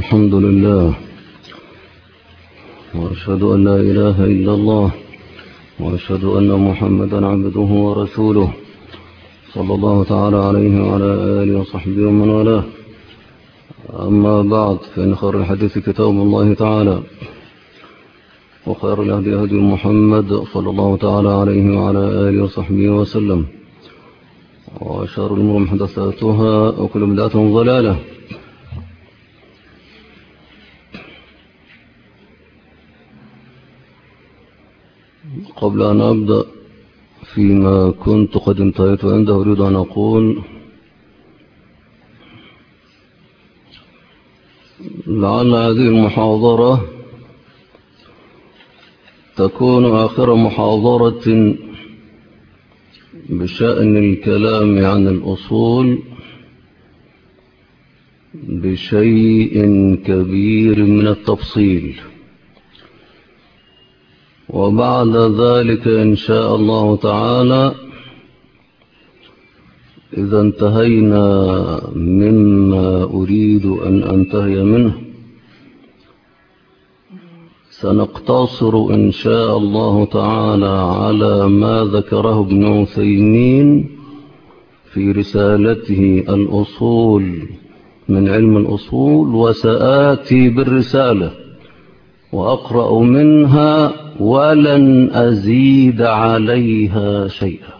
الحمد لله، وأشهد أن لا إله إلا الله، وأشهد أن محمدا عبده ورسوله صلى الله تعالى عليه وعلى آله وصحبه ومن والاه. أما بعد، فإن خير الحديث كتاب الله تعالى، وخير الهدي هدي محمد صلى الله تعالى عليه وعلى آله وصحبه وسلم، وشر الأمور محدثاتها، وكل بدعة ضلالة. قبل أن أبدأ فيما كنت قد انتهيت عنده، أريد أن أقول لعل هذه المحاضرة تكون آخر محاضرة بشأن الكلام عن الأصول بشيء كبير من التفصيل، وبعد ذلك إن شاء الله تعالى إذا انتهينا مما أريد أن أنتهي منه، سنقتصر إن شاء الله تعالى على ما ذكره ابن عثيمين في رسالته الأصول من علم الأصول، وسآتي بالرسالة وأقرأ منها ولن أزيد عليها شيئا،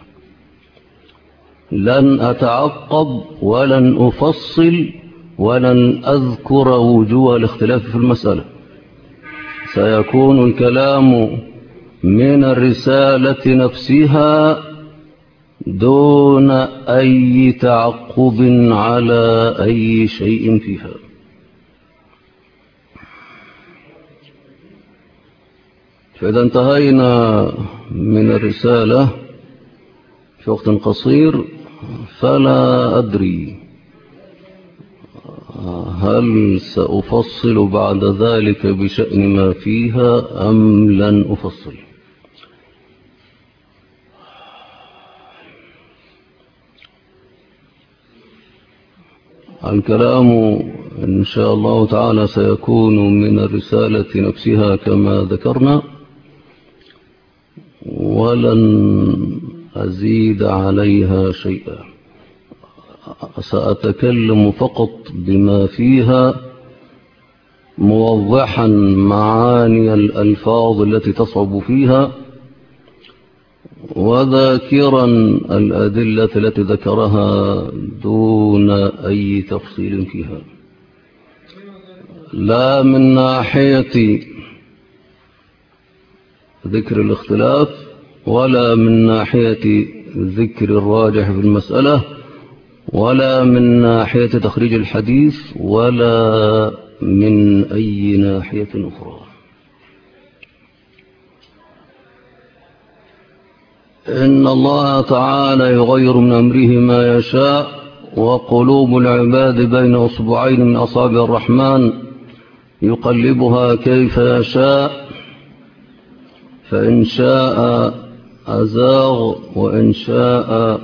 لن أتعقب ولن أفصل ولن أذكر وجوه الاختلاف في المسألة. سيكون الكلام من الرسالة نفسها دون أي تعقب على أي شيء فيها. فإذا انتهينا من الرسالة في وقت قصير، فلا أدري هل سأفصل بعد ذلك بشأن ما فيها أم لن أفصل. الكلام إن شاء الله تعالى سيكون من الرسالة نفسها كما ذكرنا، ولن أزيد عليها شيئا. سأتكلم فقط بما فيها، موضحا معاني الألفاظ التي تصعب فيها، وذاكرا الأدلة التي ذكرها دون أي تفصيل فيها، لا من ناحية ذكر الاختلاف، ولا من ناحية ذكر الراجح في المسألة، ولا من ناحية تخريج الحديث، ولا من أي ناحية أخرى. إن الله تعالى يغير من أمره ما يشاء، وقلوب العباد بين أصبعين من أصابع الرحمن يقلبها كيف يشاء، فإن شاء أزاغ وإن شاء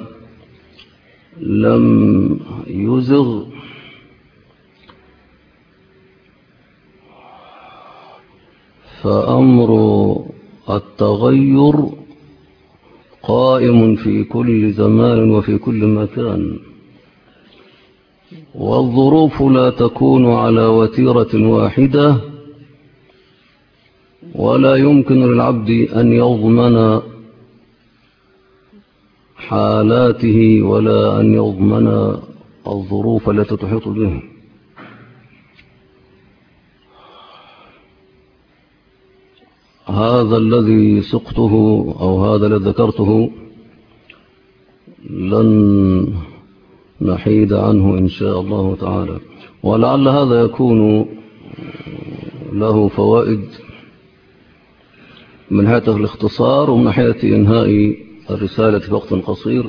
لم يزغ. فأمر التغير قائم في كل زمان وفي كل مكان، والظروف لا تكون على وتيرة واحدة، ولا يمكن للعبد أن يضمن حالاته ولا أن يضمن الظروف التي تحيط به. هذا الذي سقته أو هذا الذي ذكرته لن نحيد عنه إن شاء الله تعالى، ولعل هذا يكون له فوائد من ناحية الاختصار ومن ناحية إنهاء الرسالة في وقت قصير،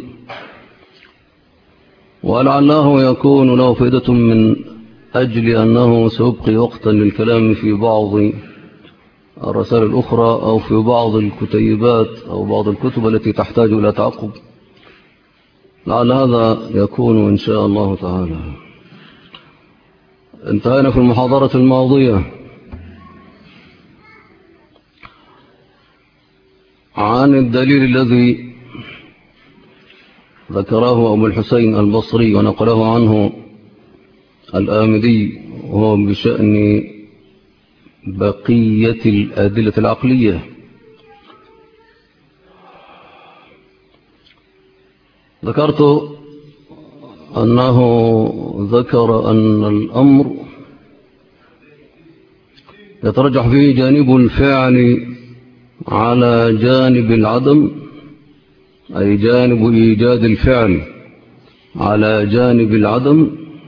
ولعله يكون له فائدة من أجل أنه سيبقي وقتا للكلام في بعض الرسائل الأخرى أو في بعض الكتيبات أو بعض الكتب التي تحتاج إلى تعقب. لعل هذا يكون إن شاء الله تعالى. انتهينا في المحاضرة الماضية عن الدليل الذي ذكره أبو الحسين البصري ونقله عنه الآمدي، وهو بشأن بقية الأدلة العقلية. ذكرت أنه ذكر أن الأمر يترجح فيه جانب الفعل على جانب العدم، أي جانب إيجاد الفعل على جانب العدم،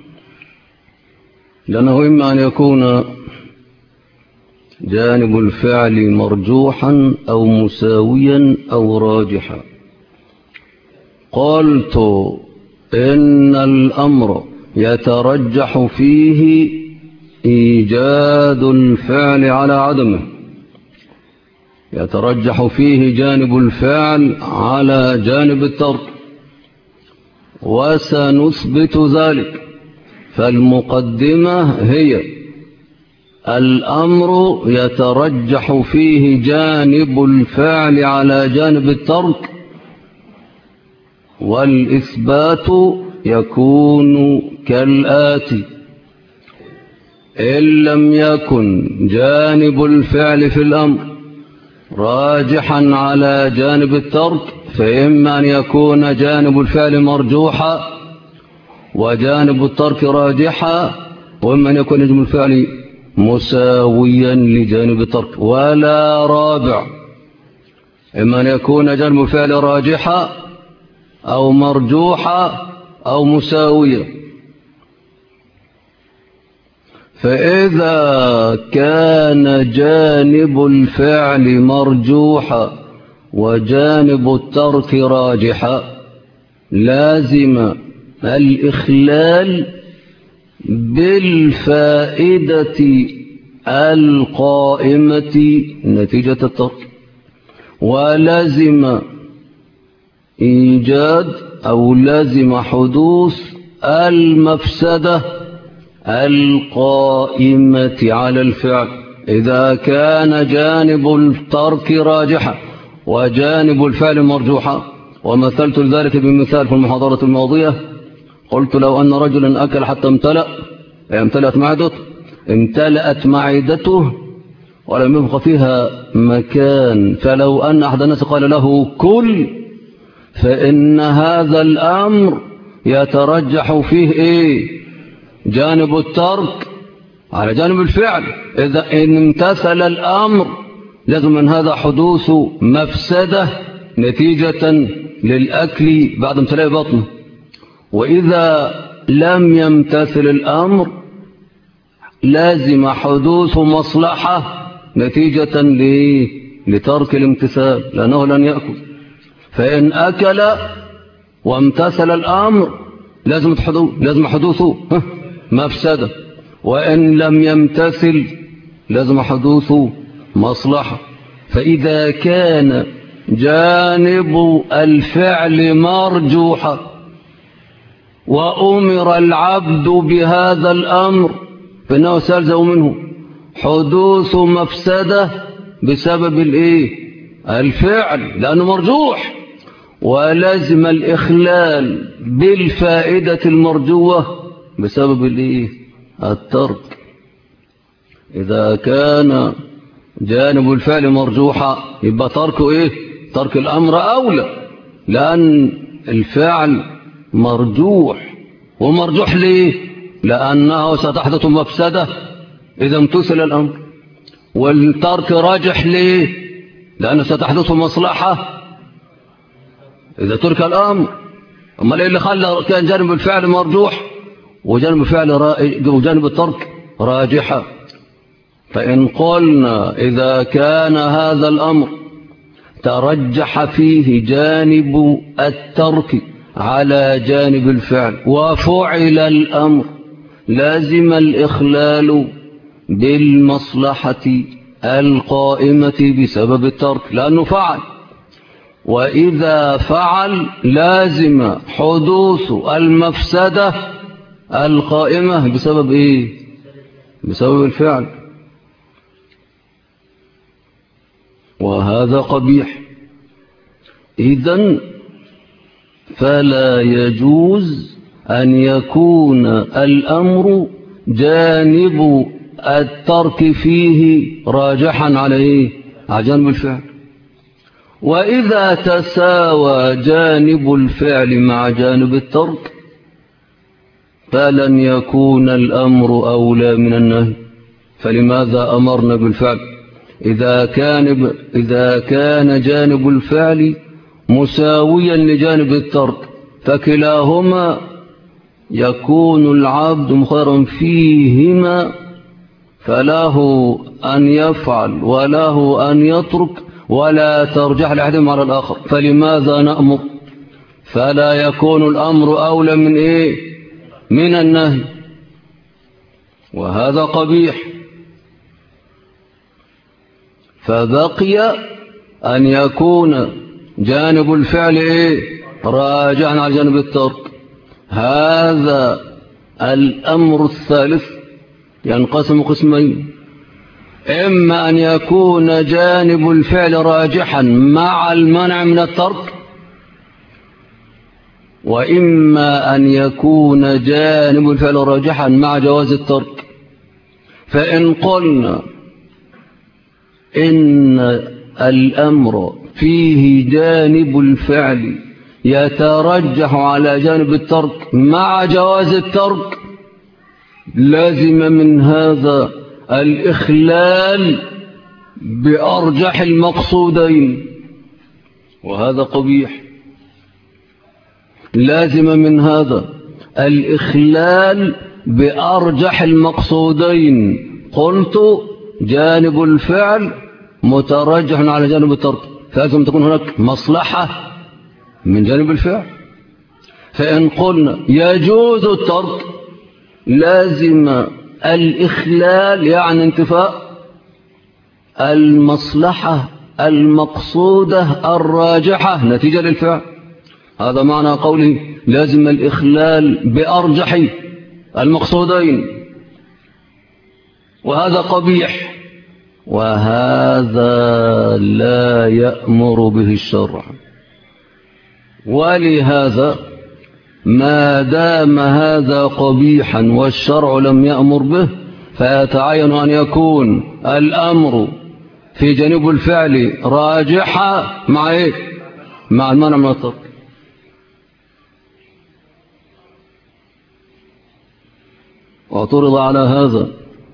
لأنه إما أن يكون جانب الفعل مرجوحا أو مساويا أو راجحا. قلت إن الأمر يترجح فيه إيجاد الفعل على عدمه، يترجح فيه جانب الفعل على جانب الترك، وسنثبت ذلك. فالمقدمة هي الأمر يترجح فيه جانب الفعل على جانب الترك، والإثبات يكون كالآتي: إن لم يكن جانب الفعل في الأمر راجحا على جانب الترك، فإما أن يكون جانب الفعل مرجوحا وجانب الترك راجحا، وإما أن يكون جانب الفعل مساويا لجانب الترك. ولا رابع: إما أن يكون جانب الفعل راجحا أو مرجوحا أو مساويا. فإذا كان جانب الفعل مرجوحا وجانب الترك راجحا، لازم الإخلال بالفائدة القائمة نتيجة الترك، ولازم إيجاد أو لازم حدوث المفسدة القائمة على الفعل. إذا كان جانب الترك راجحا وجانب الفعل مرجوحا. ومثلت ذلك بمثال في المحاضرة الماضية، قلت لو أن رجلا أكل حتى امتلأت معدته ولم يبق فيها مكان، فلو أن أحد الناس قال له كل، فإن هذا الأمر يترجح فيه جانب الترك على جانب الفعل. إذا امتثل الأمر لازم من هذا حدوث مفسدة نتيجة للأكل بعد امتلاء بطنه، وإذا لم يمتثل الأمر لازم حدوث مصلحة نتيجة لترك الامتثال، لأنه لن يأكل. فإن أكل وامتثل الأمر لازم حدوث مفسدة، وإن لم يمتثل لازم حدوث مصلحة. فإذا كان جانب الفعل مرجوحا وأمر العبد بهذا الأمر، فإنه سيلزم منه حدوث مفسدة بسبب الفعل لأنه مرجوح، ولازم الإخلال بالفائدة المرجوة بسبب الترك. إذا كان جانب الفعل مرجوحا يبقى تركه ترك الأمر أولى، لأن الفعل مرجوح. ومرجوح ليه؟ لأنه ستحدث مفسدة إذا امتثل الأمر. والترك راجح ليه؟ لأنه ستحدث مصلحة إذا ترك الأمر. أما اللي خلى كان جانب الفعل مرجوح وجانب الترك راجحة. فإن قلنا إذا كان هذا الأمر ترجح فيه جانب الترك على جانب الفعل وفعل الأمر، لازم الإخلال بالمصلحة القائمة بسبب الترك لأنه فعل. وإذا فعل لازم حدوث المفسدة القائمة بسبب بسبب الفعل، وهذا قبيح. إذن فلا يجوز أن يكون الأمر جانب الترك فيه راجحا عليه على جانب الفعل. وإذا تساوى جانب الفعل مع جانب الترك فلن يكون الأمر أولى من النهي. فلماذا أمرنا بالفعل إذا كان جانب الفعل مساويا لجانب الترك؟ فكلاهما يكون العبد مخيرا فيهما، فله أن يفعل وله أن يترك، ولا ترجح لأحدهما على الآخر. فلماذا نأمر؟ فلا يكون الأمر أولى من إيه؟ من النهي، وهذا قبيح. فبقي أن يكون جانب الفعل إيه؟ راجعا على جانب الترك. هذا الأمر الثالث ينقسم قسمين: إما أن يكون جانب الفعل راجحا مع المنع من الترك، وإما أن يكون جانب الفعل راجحا مع جواز الترك. فإن قلنا إن الأمر فيه جانب الفعل يترجح على جانب الترك مع جواز الترك، لازم من هذا الإخلال بأرجح المقصودين، وهذا قبيح. لازم من هذا الإخلال بأرجح المقصودين. قلت جانب الفعل مترجح على جانب الترك، فلازم تكون هناك مصلحة من جانب الفعل. فإن قلنا يجوز الترك لازم الإخلال، يعني انتفاء المصلحة المقصودة الراجحة نتيجة للفعل. هذا معنى قوله لازم الإخلال بأرجح المقصودين، وهذا قبيح، وهذا لا يأمر به الشرع. ولهذا ما دام هذا قبيحا والشرع لم يأمر به، فيتعين أن يكون الأمر في جانب الفعل راجحا مع إيه؟ مع المنع من الترك. واعترض على هذا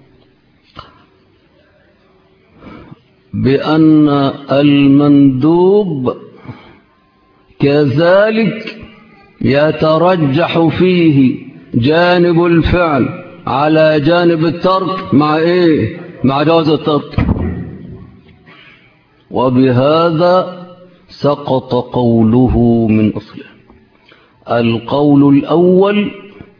بأن المندوب كذلك يترجح فيه جانب الفعل على جانب الترك مع إيه؟ مع جواز الترك. وبهذا سقط قوله من أصله. القول الأول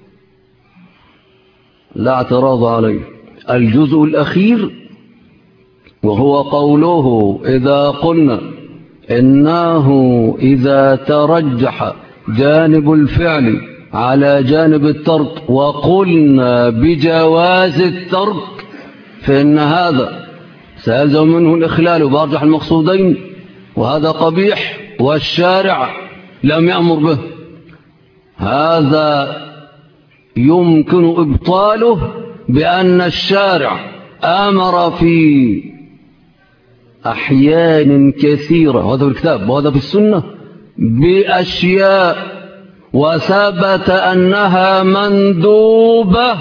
لا اعتراض عليه. الجزء الأخير وهو قوله إذا قلنا إنه إذا ترجح جانب الفعل على جانب الترك وقلنا بجواز الترك، فإن هذا سيلزم منه الإخلال بأرجح المقصودين، وهذا قبيح والشارع لم يأمر به. هذا يمكن إبطاله بأن الشارع أمر في أحيان كثيرة، وهذا في الكتاب وهذا في السنة، بأشياء وثبت أنها مندوبة،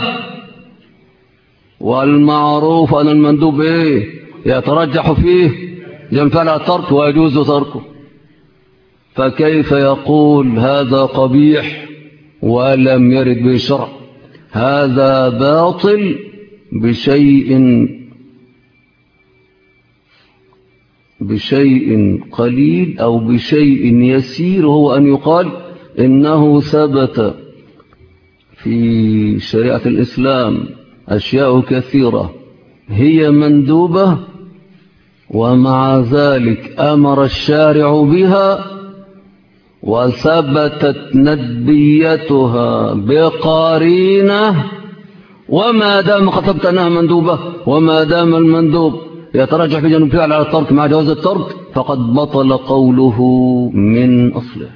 والمعروف أن المندوب إيه؟ يترجح فيه جنب فعل الترك ويجوز تركه. فكيف يقول هذا قبيح ولم يرد به الشرع؟ هذا باطل بشيء قليل أو بشيء يسير، هو أن يقال إنه ثبت في شريعة الإسلام أشياء كثيرة هي مندوبة، ومع ذلك أمر الشارع بها وثبتت ندبيتها بقرينة، وما دام خطبت أنها مندوبة وما دام المندوب يترجح في جانب فعل على الترك مع جواز الترك فقد بطل قوله من أصله.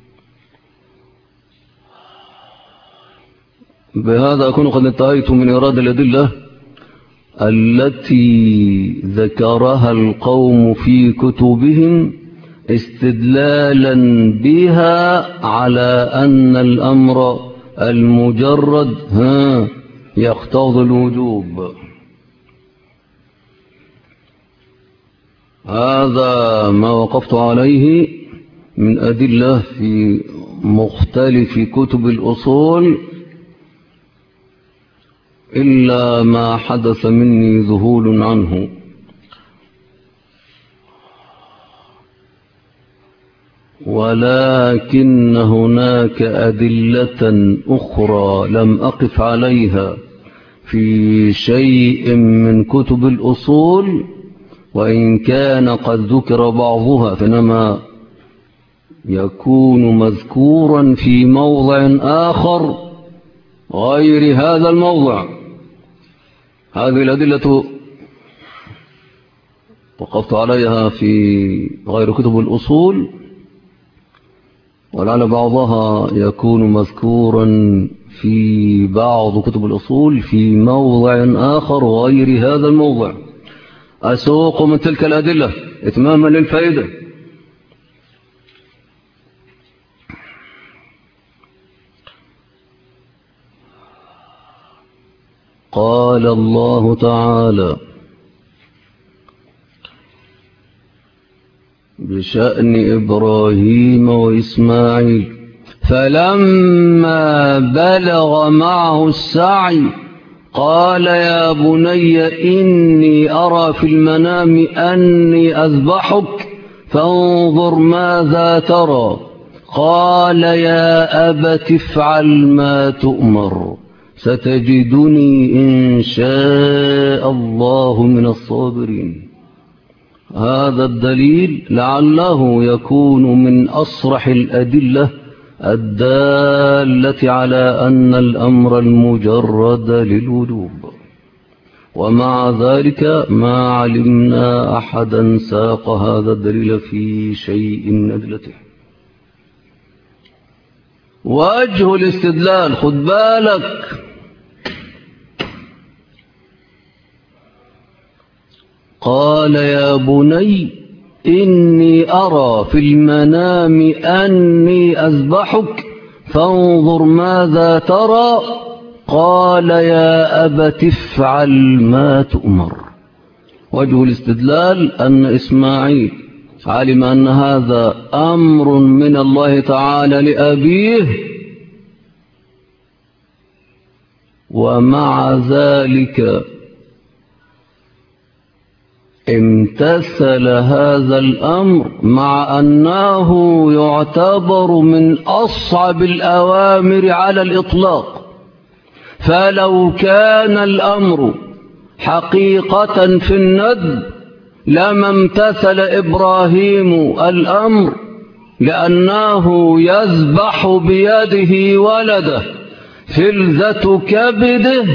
بهذا أكون قد انتهيت من إيراد الأدلة التي ذكرها القوم في كتبهم استدلالا بها على أن الأمر المجرد يقتضي الوجوب. هذا ما وقفت عليه من أدلة في مختلف كتب الأصول إلا ما حدث مني ذهول عنه. ولكن هناك أدلة أخرى لم أقف عليها في شيء من كتب الأصول، وإن كان قد ذكر بعضها فإنما يكون مذكورا في موضع آخر غير هذا الموضع. هذه الأدلة وقفت عليها في غير كتب الأصول، ولعل بعضها يكون مذكورا في بعض كتب الأصول في موضع آخر غير هذا الموضع. أسوق من تلك الأدلة إتماما للفائدة. قال الله تعالى بشأن إبراهيم وإسماعيل: فلما بلغ معه السعي قال يا بني إني أرى في المنام أني أذبحك فانظر ماذا ترى. قال يا أبت افعل ما تؤمر ستجدني إن شاء الله من الصابرين. هذا الدليل لعله يكون من أصرح الأدلة الدالة على أن الأمر المجرد للوجوب، ومع ذلك ما علمنا أحدا ساق هذا الدليل في شيء من أدلته. وجه الاستدلال، خد بالك، قال يا بني إني أرى في المنام أني أذبحك فانظر ماذا ترى. قال يا أبت افعل ما تؤمر. وجه الاستدلال أن إسماعيل علم أن هذا أمر من الله تعالى لأبيه، ومع ذلك امتثل هذا الأمر مع أنه يعتبر من أصعب الأوامر على الإطلاق. فلو كان الأمر حقيقة في الندب لما امتثل إبراهيم الأمر، لأنه يذبح بيده ولده فلذة كبده.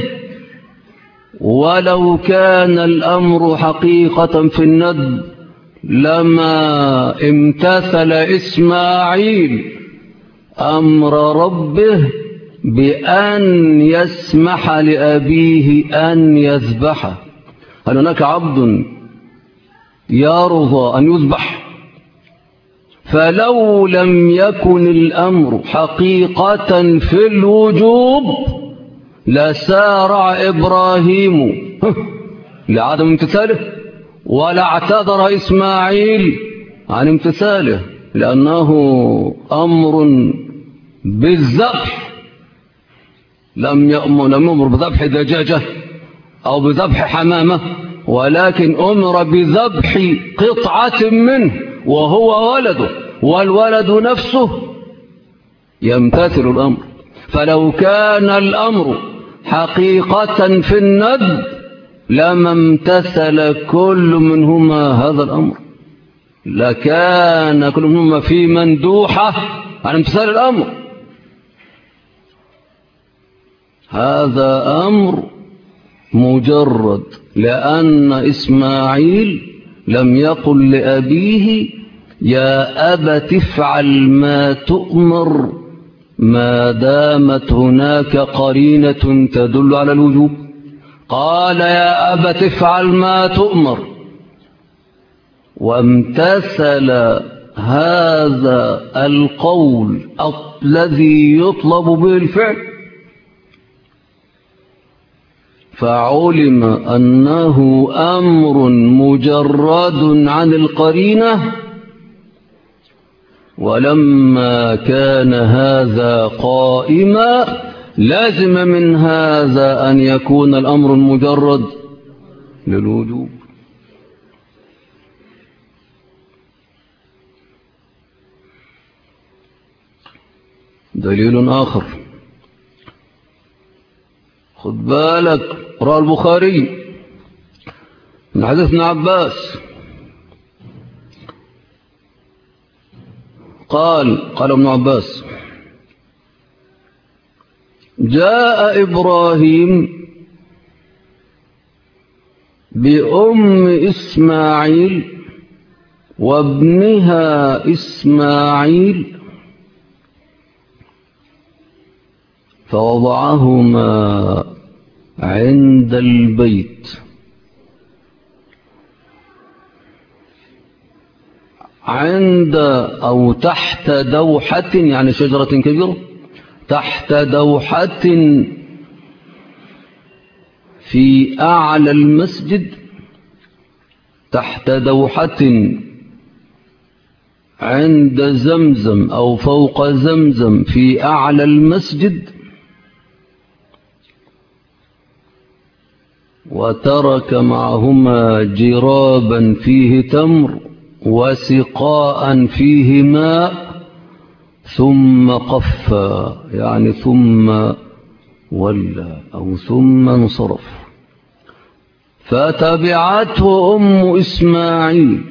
ولو كان الأمر حقيقة في الندب لما امتثل إسماعيل أمر ربه بأن يسمح لأبيه أن يذبحه. هل هناك عبد يرضى أن يذبح؟ فلو لم يكن الأمر حقيقة في الوجوب لسارع إبراهيم لعدم امتثاله، ولا اعتذر إسماعيل عن امتثاله، لأنه أمر بالذبح. لم يأمر بذبح دجاجة أو بذبح حمامة، ولكن أمر بذبح قطعة منه وهو ولده، والولد نفسه يمتثل الأمر. فلو كان الأمر حقيقة في الندب لما امتثل كل منهما هذا الأمر، لكان كل منهما في مندوحة عن امتثال الأمر. هذا أمر مجرد، لأن إسماعيل لم يقل لأبيه يا أبت افعل ما تؤمر ما دامت هناك قرينة تدل على الوجوب. قال يا أبت افعل ما تؤمر، وامتثل هذا القول الذي يطلب به الفعل، فعلم أنه أمر مجرد عن القرينة. ولما كان هذا قائما لازم من هذا أن يكون الأمر المجرد للوجوب. دليل آخر، خد بالك، رواه البخاري من حديث ابن عباس قال ابن عباس جاء إبراهيم بأم إسماعيل وابنها إسماعيل فوضعهما عند البيت عند أو تحت دوحة، يعني شجرة كبيرة، تحت دوحة في أعلى المسجد، تحت دوحة عند زمزم أو فوق زمزم في أعلى المسجد، وترك معهما جرابا فيه تمر وسقاء فيه ماء، ثم قفى، يعني ثم ولى أو ثم انصرف. فتبعته أم إسماعيل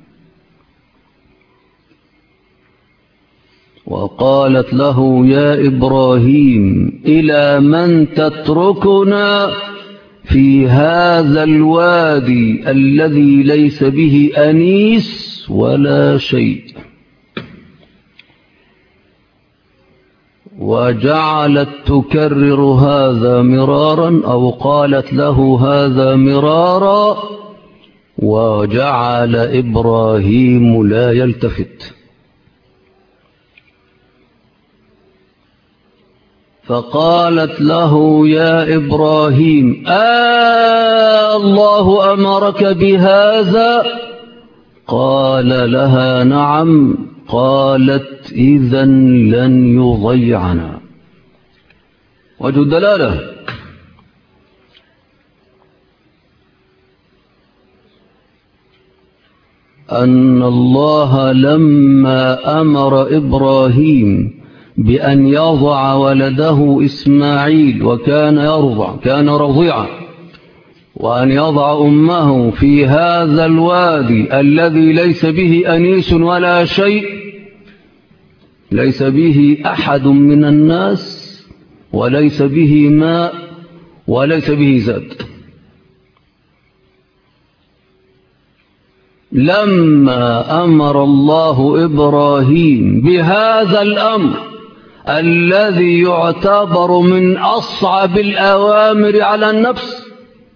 وقالت له يا إبراهيم إلى من تتركنا في هذا الوادي الذي ليس به أنيس ولا شيء؟ وجعلت تكرر هذا مرارا، أو قالت له هذا مرارا، وجعل إبراهيم لا يلتفت. فقالت له يا إبراهيم الله أمرك بهذا؟ قال لها نعم. قالت إذن لن يضيعنا. وجه الدلالة أن الله لما أمر إبراهيم بأن يضع ولده إسماعيل، وكان يرضع، كان رضيعا، وأن يضع أمه في هذا الوادي الذي ليس به أنيس ولا شيء، ليس به أحد من الناس، وليس به ماء، وليس به زاد. لما أمر الله إبراهيم بهذا الأمر الذي يعتبر من أصعب الأوامر على النفس،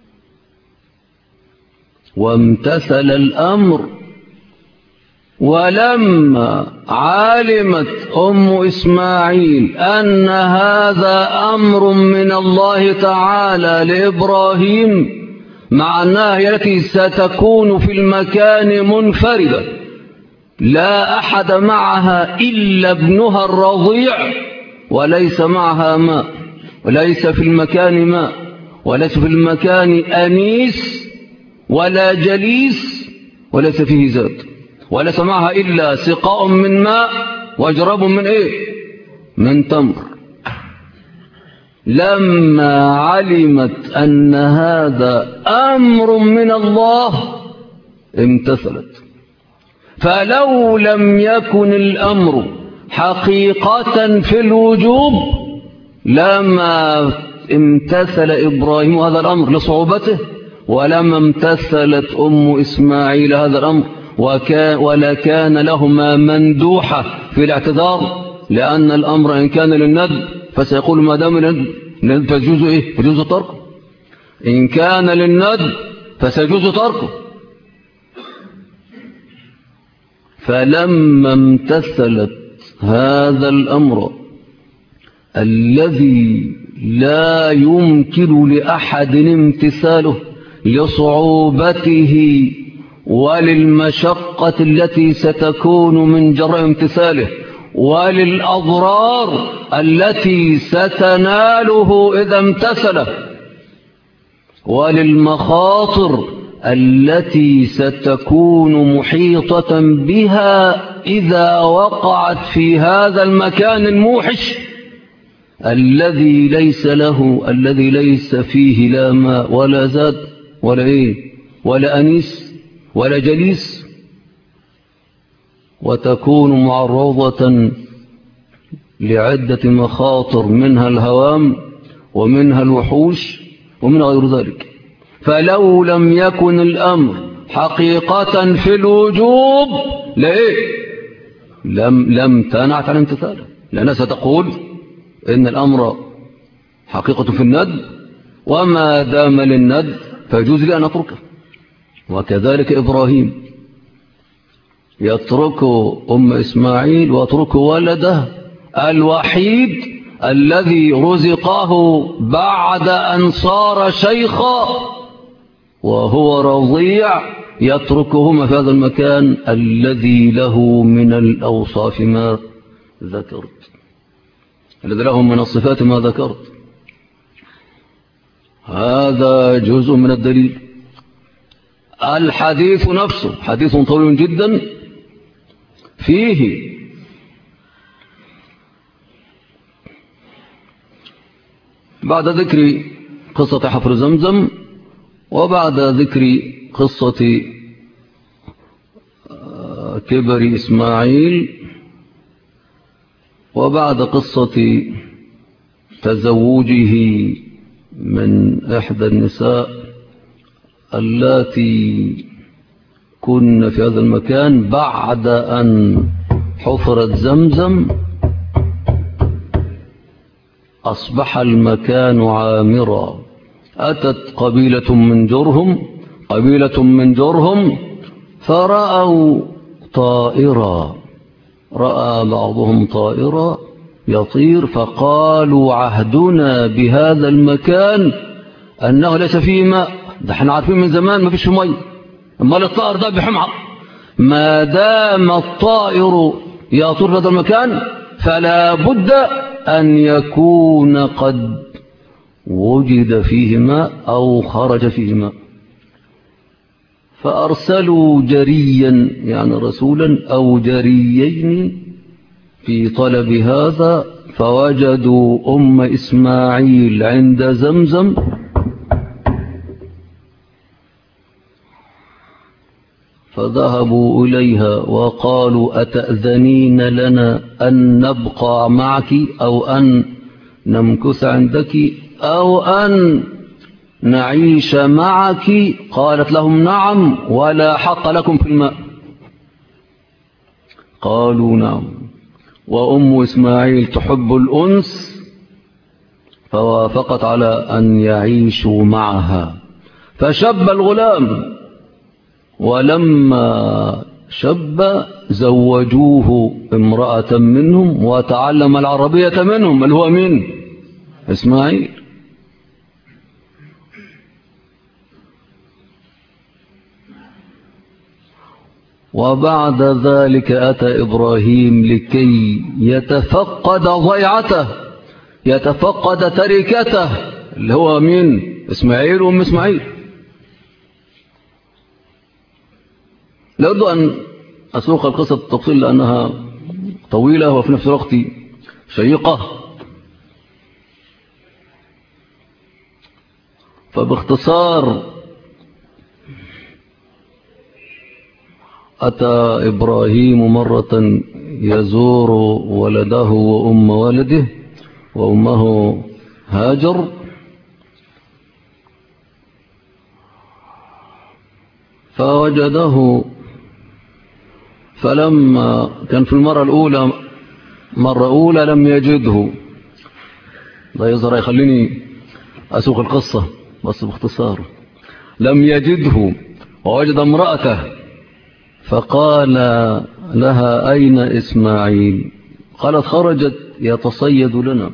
وامتثل الأمر، ولما علمت أم إسماعيل أن هذا أمر من الله تعالى لإبراهيم، معناه التي ستكون في المكان منفردة لا أحد معها إلا ابنها الرضيع، وليس معها ماء، وليس في المكان ماء، وليس في المكان أنيس ولا جليس، وليس فيه زاد، وليس معها إلا سقاء من ماء وجراب من من تمر. لما علمت أن هذا أمر من الله امتثلت. فلو لم يكن الأمر حقيقة في الوجوب لما امتثل إبراهيم هذا الأمر لصعوبته، ولما امتثلت أم إسماعيل هذا الأمر ولا كان لهما مندوحة في الاعتذار، لأن الأمر إن كان للندب فسيقول ما دام للندب فيجوز إيه؟ فيجوز تركه. إن كان للندب فسيجوز تركه. فلما امتثلت هذا الأمر الذي لا يمكن لأحد امتثاله لصعوبته وللمشقة التي ستكون من جراء امتثاله وللأضرار التي ستناله إذا امتثله وللمخاطر التي ستكون محيطة بها إذا وقعت في هذا المكان الموحش الذي ليس له، الذي ليس فيه لا ماء ولا زاد ولا إيه ولا أنيس ولا جليس، وتكون معرضة لعدة مخاطر منها الهوام ومنها الوحوش ومن غير ذلك. فلو لم يكن الأمر حقيقة في الوجوب لم تنعت عن امتثاله، لأنها ستقول إن الأمر حقيقة في الند، وما دام للند فيجوز لي أن أتركه. وكذلك إبراهيم يترك أم إسماعيل ويترك ولده الوحيد الذي رزقه بعد أن صار شيخا وهو رضيع، يتركهما في هذا المكان الذي له من الأوصاف ما ذكرت، الذي له من الصفات ما ذكرت. هذا جزء من الدليل. الحديث نفسه حديث طويل جدا فيه بعد ذكر قصة حفر زمزم وبعد ذكر قصة كبر إسماعيل وبعد قصة تزوجه من إحدى النساء اللاتي كن في هذا المكان بعد أن حفرت زمزم، أصبح المكان عامرا. أتت قبيلة من جرهم فرأوا طائرا، رأى بعضهم طائرا يطير فقالوا عهدنا بهذا المكان أنه ليس فيه ماء. ده احنا عارفين من زمان ما فيش ماء، اما الطائر ده بحمعة، ما دام الطائر يطير في هذا المكان فلا بد أن يكون قد وجد فيه ماء أو خرج فيه ماء. فأرسلوا جريا يعني رسولا أو جريين في طلب هذا، فوجدوا أم إسماعيل عند زمزم فذهبوا إليها وقالوا أتأذنين لنا أن نبقى معك أو أن نمكث عندك أو أن نعيش معك؟ قالت لهم نعم ولا حق لكم في الماء. قالوا نعم. وأم إسماعيل تحب الأنس فوافقت على أن يعيشوا معها. فشب الغلام، ولما شب زوجوه امرأة منهم وتعلم العربية منهم، اللي هو مين؟ إسماعيل. وبعد ذلك أتى إبراهيم لكي يتفقد ضيعته، يتفقد تركته، اللي هو مين؟ إسماعيل وأم إسماعيل. لا أريد أن أسوق القصة التفصيل لأنها طويلة وفي نفس الوقت شيقة، فباختصار أتى إبراهيم مرة يزور ولده وأم ولده وأمه هاجر، فوجده، فلما كان في مرة أولى لم يجده. ده يظهر يخليني أسوق القصة بس باختصار. لم يجده ووجد امرأته فقال لها أين إسماعيل؟ قالت خرجت يتصيد لنا.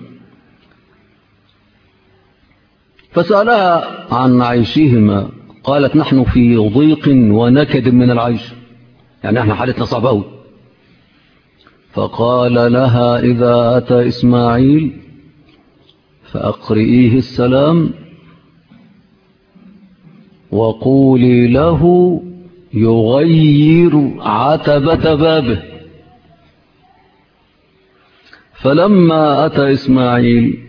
فسألها عن عيشهما قالت نحن في ضيق ونكد من العيش، يعني احنا حالتنا صعبة أوي. فقال لها إذا أتى إسماعيل فأقرئيه السلام وقولي له يغير عتبة بابه. فلما أتى إسماعيل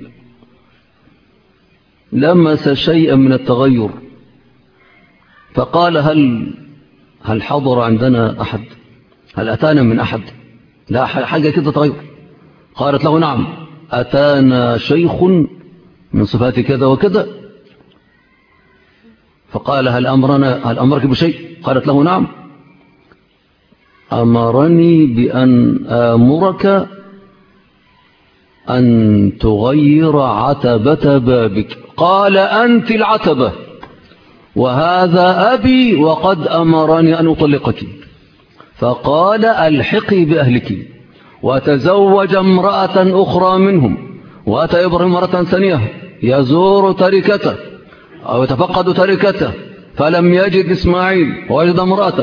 لمس شيئا من التغير فقال هل حضر عندنا أحد؟ هل أتانا من أحد؟ لا حاجة كده تغير. قالت له نعم أتانا شيخ من صفات كذا وكذا. فقال هل أمرك بشيء؟ قالت له نعم أمرني بأن آمرك أن تغير عتبة بابك. قال أنت العتبة وهذا أبي وقد أمرني أن أطلقك. فقال ألحقي بأهلك وتزوج امرأة أخرى منهم. وأتى إبراهيم مرة ثانية يزور تركته أو يتفقد تركته فلم يجد إسماعيل ووجد امرأته.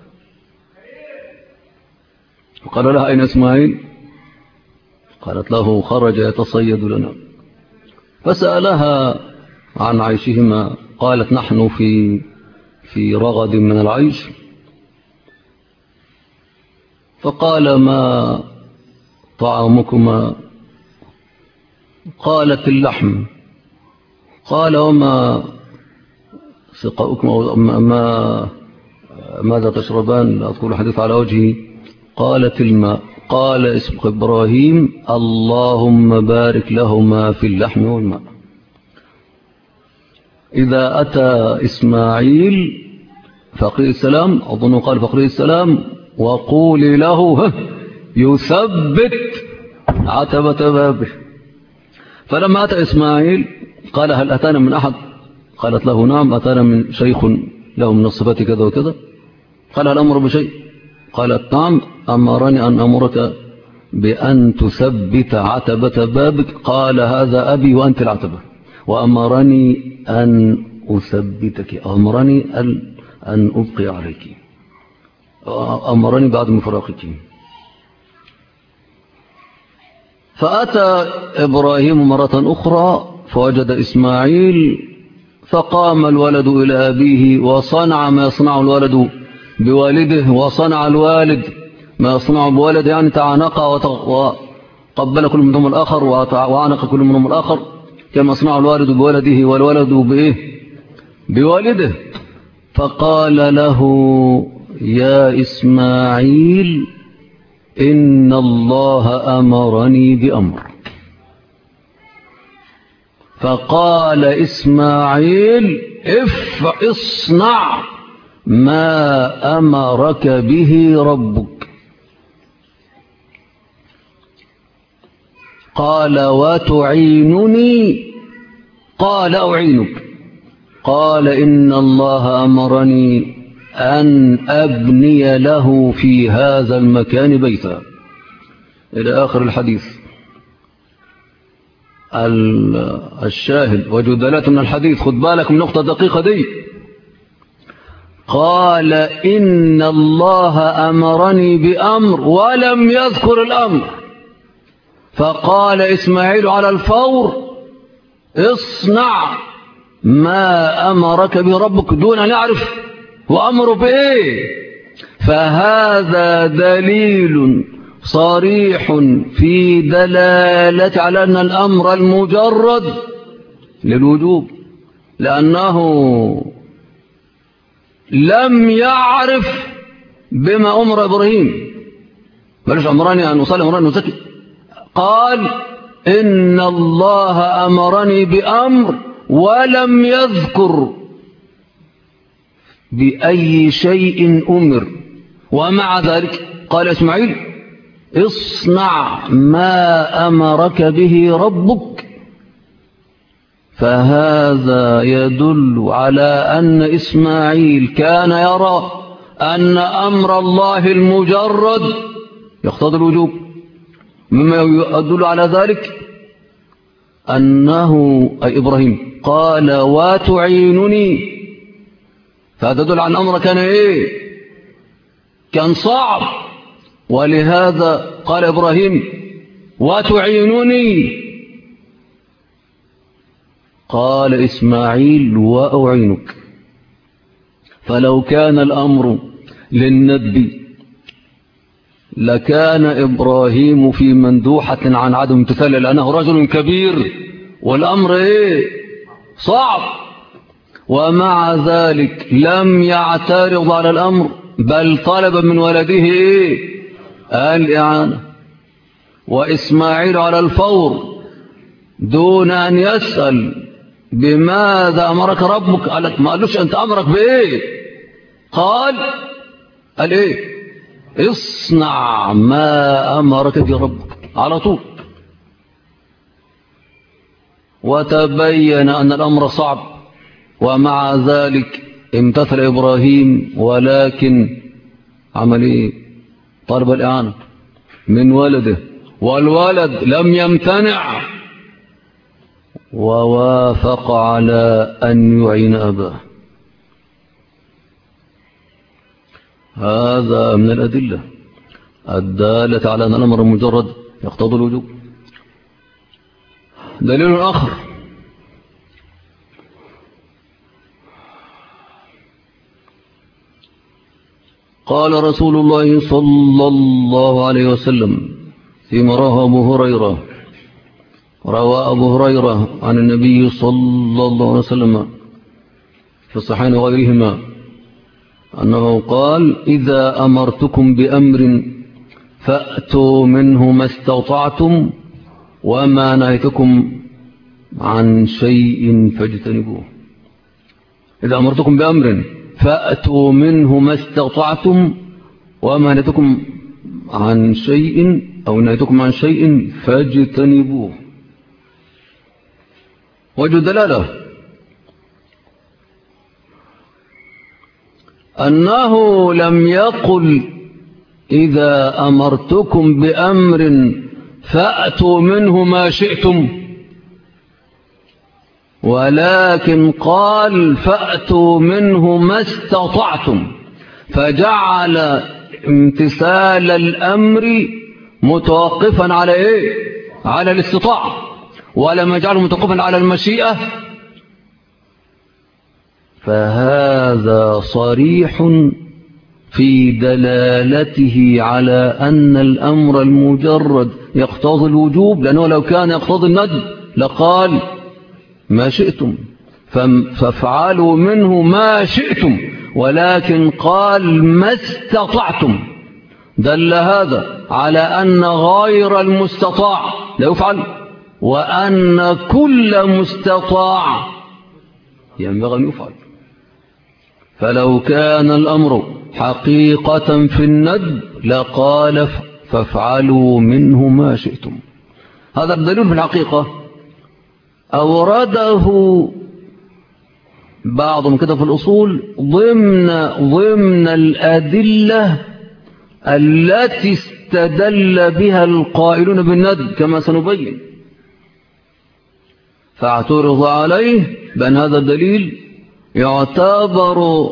قال لها أين إسماعيل؟ قالت له خرج يتصيد لنا. فسألها عن عيشهما قالت نحن في رغد من العيش. فقال ما طعامكما؟ قالت اللحم. قال وما سقاؤكما؟ ماذا تشربان؟ لا أذكر الحديث على وجهي. قالت الماء. قال اسم إبراهيم اللهم بارك لهما في اللحم والماء. إذا أتى إسماعيل فقرئ السلام، أظن قال فقرئ السلام وقولي له يثبت عتبة بابه. فلما أتى إسماعيل قال هل أتانا من أحد؟ قالت له نعم أتانا من شيخ له من الصفات كذا وكذا. قال هل أمر بشيء؟ قالت نعم أمرني أن أمرك بأن تثبت عتبة بابك. قال هذا أبي وأنت العتبة وأمرني أن أثبتك، أمرني أن أبقي عليك، أمرني بعد مفراقك. فأتى إبراهيم مرة أخرى فوجد إسماعيل فقام الولد إلى أبيه وصنع ما يصنع الولد بوالده وصنع الوالد ما يصنع بولده، يعني تعانق وقبل كل منهم الآخر وعانق كل منهم الآخر كما يصنع الوالد بولده والولد بوالده. فقال له يا إسماعيل إن الله أمرني بأمر. فقال إسماعيل اصنع ما أمرك به ربك. قال وتعينني؟ قال أعينك. قال إن الله أمرني أن أبني له في هذا المكان بيتا، إلى آخر الحديث. الشاهد وجدلات من الحديث، خد بالك من نقطة دقيقة دي. قال إن الله أمرني بأمر ولم يذكر الأمر. فقال إسماعيل على الفور اصنع ما أمرك به ربك دون أن يعرف وأمره بإيه. فهذا دليل صريح في دلالة على أن الأمر المجرد للوجوب، لأنه لم يعرف بما أمر إبراهيم. بلش أمرني أن أصلي أمرني أزكي، قال إن الله أمرني بأمر ولم يذكر بأي شيء أمر. ومع ذلك قال إسماعيل اصنع ما أمرك به ربك. فهذا يدل على أن إسماعيل كان يرى أن أمر الله المجرد يقتضي الوجوب. مما يدل على ذلك أنه أي إبراهيم قال وتعينني، فهذا يدل على الأمر كان إيه؟ كان صعب. ولهذا قال إبراهيم وتعينني، قال إسماعيل وأعينك. فلو كان الأمر للنبي لكان إبراهيم في مندوحة عن عدم امتثال، لأنه رجل كبير والأمر إيه؟ صعب. ومع ذلك لم يعترض على الأمر، بل طلب من ولده إيه؟ الإعانة. وإسماعيل على الفور دون أن يسأل بماذا أمرك ربك، ما قالوش أنت أمرك بإيه، قال إيه؟ اصنع ما أمرك به ربك على طول. وتبين أن الأمر صعب، ومع ذلك امتثل إبراهيم، ولكن عمل إيه؟ طلب الإعانة من ولده، والولد لم يمتنع ووافق على أن يعين أباه. هذا من الأدلة الدالة على أن الأمر المجرد يقتضي الوجوب. دليل آخر قال رسول الله صلى الله عليه وسلم فيما رواه أبو هريرة، روى أبو هريرة عن النبي صلى الله عليه وسلم في الصحيحين وغيرهما أنه قال إذا أمرتكم بأمر فأتوا منه ما استطعتم وما نهيتكم عن شيء فاجتنبوه. إذا أمرتكم بأمر فأتوا منه ما استطعتم وما نهيتكم عن شيء أو نهيتكم عن شيء فاجتنبوه. وجه دلالة أنه لم يقل إذا أمرتكم بأمر فأتوا منه ما شئتم، ولكن قال فأتوا منه ما استطعتم، فجعل امتثال الأمر متوقفا على إيه؟ على الاستطاعة، ولم يجعله متوقفا على المشيئة. فهذا صريح في دلالته على أن الأمر المجرد يقتضي الوجوب، لأنه لو كان يقتضي الندب لقال ما شئتم فافعلوا منه ما شئتم، ولكن قال ما استطعتم. دل هذا على أن غير المستطاع لا يفعل، وأن كل مستطاع ينبغي أن يفعل. فلو كان الأمر حقيقة في الندب لقال فافعلوا منه ما شئتم. هذا الدليل في الحقيقة أورده بعضهم كده في الأصول ضمن الأدلة التي استدل بها القائلون بالندب كما سنبين، فاعترض عليه بأن هذا الدليل يعتبر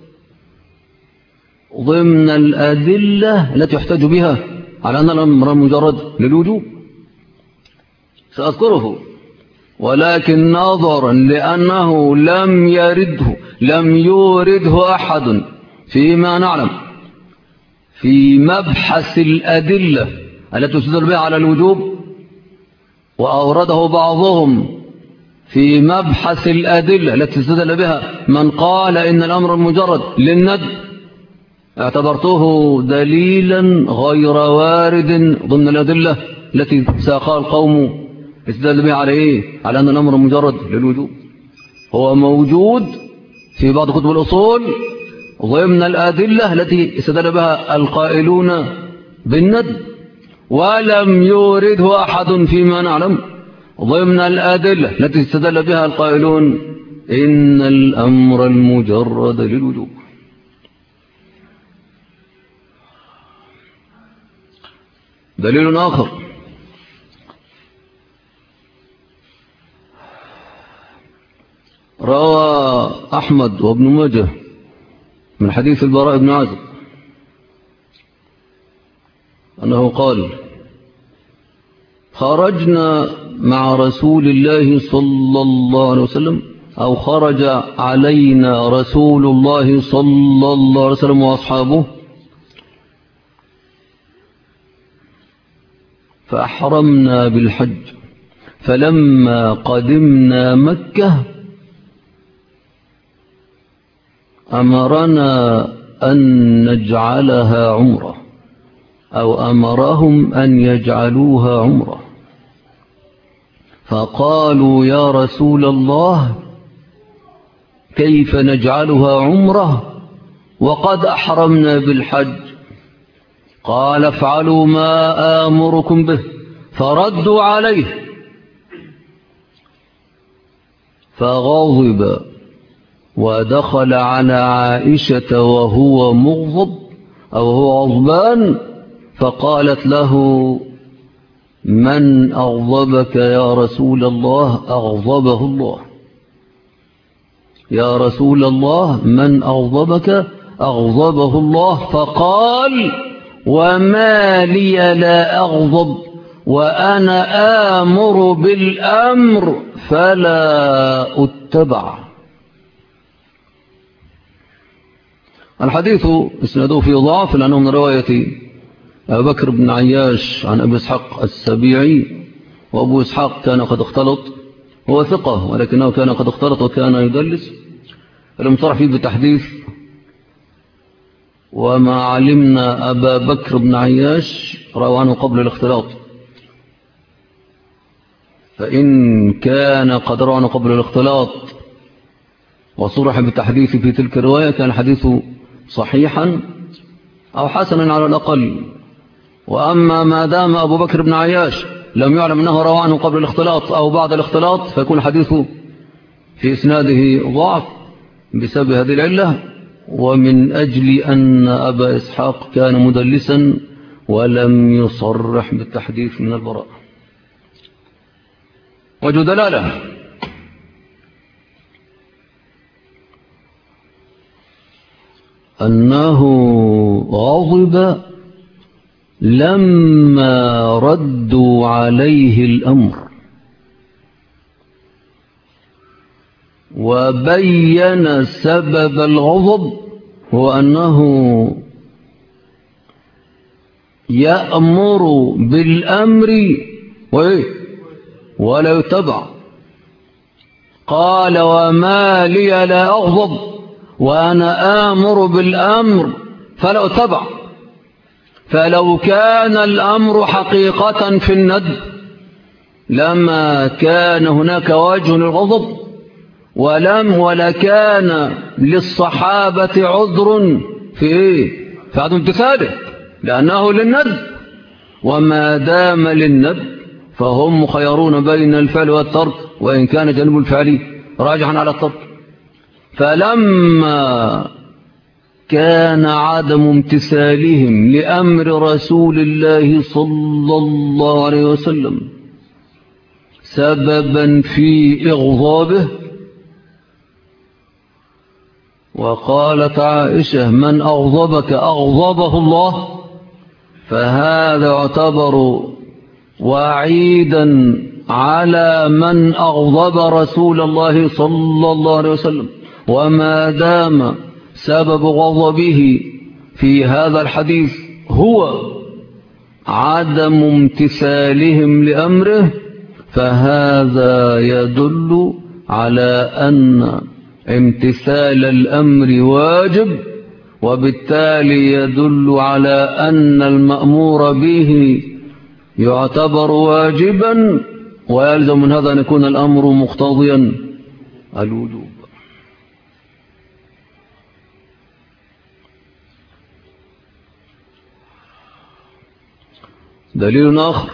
ضمن الأدلة التي يحتاج بها على أن الأمر مجرد للوجوب. سأذكره، ولكن نظرا لأنه لم يورده أحد فيما نعلم في مبحث الأدلة التي تستدل بها على الوجوب، وأورده بعضهم في مبحث الأدلة التي استدل بها من قال إن الأمر المجرد للندب، اعتبرته دليلا غير وارد ضمن الأدلة التي ساقها القوم استدل بها على إيه؟ على أن الأمر مجرد للوجوب. هو موجود في بعض كتب الأصول ضمن الأدلة التي استدل بها القائلون بالندب ولم يورده أحد فيما نعلم، ضمن الأدلة التي استدل بها القائلون إن الأمر المجرد للوجوب. دليل آخر روى أحمد وابن ماجه من حديث البراء بن عازب أنه قال خرجنا مع رسول الله صلى الله عليه وسلم، أو خرج علينا رسول الله صلى الله عليه وسلم وأصحابه فأحرمنا بالحج، فلما قدمنا مكة أمرنا أن نجعلها عمرة، أو أمرهم أن يجعلوها عمرة، فقالوا يا رسول الله كيف نجعلها عمرة وقد أحرمنا بالحج؟ قال افعلوا ما آمركم به، فردوا عليه فغضب ودخل على عائشة وهو مغضب أو هو غضبان، فقالت له من أغضبك يا رسول الله؟ أغضبه الله. يا رسول الله من أغضبك؟ أغضبه الله. فقال وما لي لا أغضب وأنا آمر بالأمر فلا أتبع. الحديث اسناده فيه ضعف لأنه من رواية أبي بكر بن عياش عن أبي إسحاق السبيعي، وأبو إسحاق كان قد اختلط، هو ثقة ولكنه كان قد اختلط وكان يدلس، لم صرح فيه بتحديث. وما علمنا أبا بكر بن عياش روى عنه قبل الاختلاط، فإن كان قد روى عنه قبل الاختلاط وصرح بالتحديث في تلك الرواية كان الحديث صحيحا أو حسنا على الأقل. وأما ما دام أبو بكر بن عياش لم يعلم أنه روى عنه قبل الاختلاط أو بعد الاختلاط فيكون الحديث في إسناده ضعف بسبب هذه العلة، ومن أجل أن أبا إسحاق كان مدلسا ولم يصرح بالتحديث من البراء. وجه دلالة أنه غضب لما ردوا عليه الأمر، وبين سبب الغضب هو أنه يأمر بالأمر ولا يتبع. قال وما لي لا أغضب وأنا آمر بالأمر فلا أتبع. فلو كان الأمر حقيقة في الندب لما كان هناك وجه للغضب، ولكان للصحابة عذر في عدم امتثاله لأنه للندب، وما دام للندب فهم مخيرون بين الفعل والترك، وإن كان جانب الفعل راجحا على الترك. فلما كان عدم امتثالهم لأمر رسول الله صلى الله عليه وسلم سببا في إغضابه، وقالت عائشة من أغضبك أغضبه الله، فهذا يعتبر وعيدا على من أغضب رسول الله صلى الله عليه وسلم. وما دام سبب غضبه في هذا الحديث هو عدم امتثالهم لأمره، فهذا يدل على أن امتثال الأمر واجب، وبالتالي يدل على أن المأمور به يعتبر واجبا، ويلزم من هذا أن يكون الأمر مقتضيا الوجوب. دليل آخر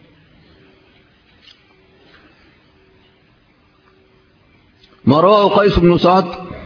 ما رواه قيس بن سعد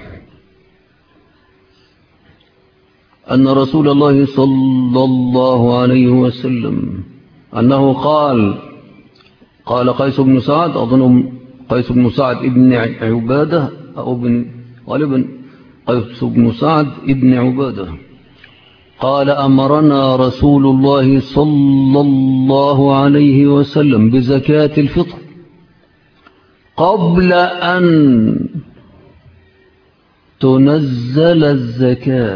أن رسول الله صلى الله عليه وسلم أنه قال قيس بن سعد، أظن قيس بن سعد ابن عبادة أو غالبا قيس بن سعد ابن عبادة، قال أمرنا رسول الله صلى الله عليه وسلم بزكاة الفطر قبل أن تنزل الزكاة،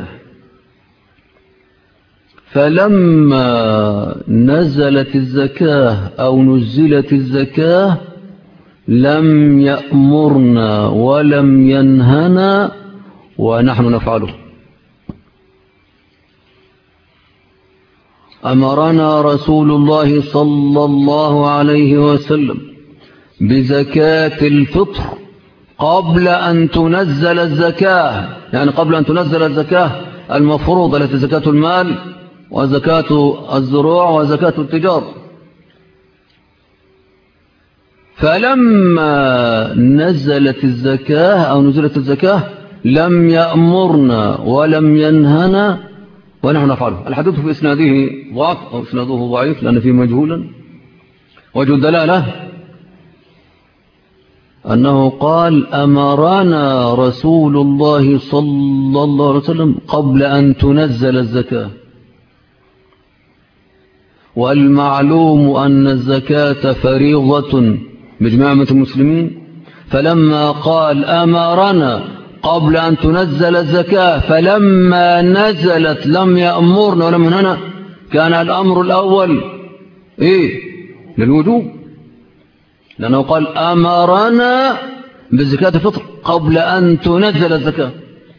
فلما نزلت الزكاة أو نزلت الزكاة لم يأمرنا ولم ينهنا ونحن نفعله. أمرنا رسول الله صلى الله عليه وسلم بزكاة الفطر قبل أن تنزل الزكاة، يعني قبل أن تنزل الزكاة المفروضة التي زكاة المال وزكاة الزروع وزكاة التجارة. فلما نزلت الزكاة أو نزلت الزكاة لم يأمرنا ولم ينهنا ونحن نفعله. الحديث في إسناده ضعف أو إسناده ضعيف لأن فيه مجهولا. وجه الدلالة أنه قال أمرنا رسول الله صلى الله عليه وسلم قبل أن تنزل الزكاة، والمعلوم أن الزكاة فريضة بجماعة المسلمين، فلما قال أمرنا قبل أن تنزل الزكاة فلما نزلت لم يأمرنا ولم ينهنا، كان الأمر الأول للوجوب، لأنه قال أمرنا بزكاة الفطر قبل أن تنزل الزكاة،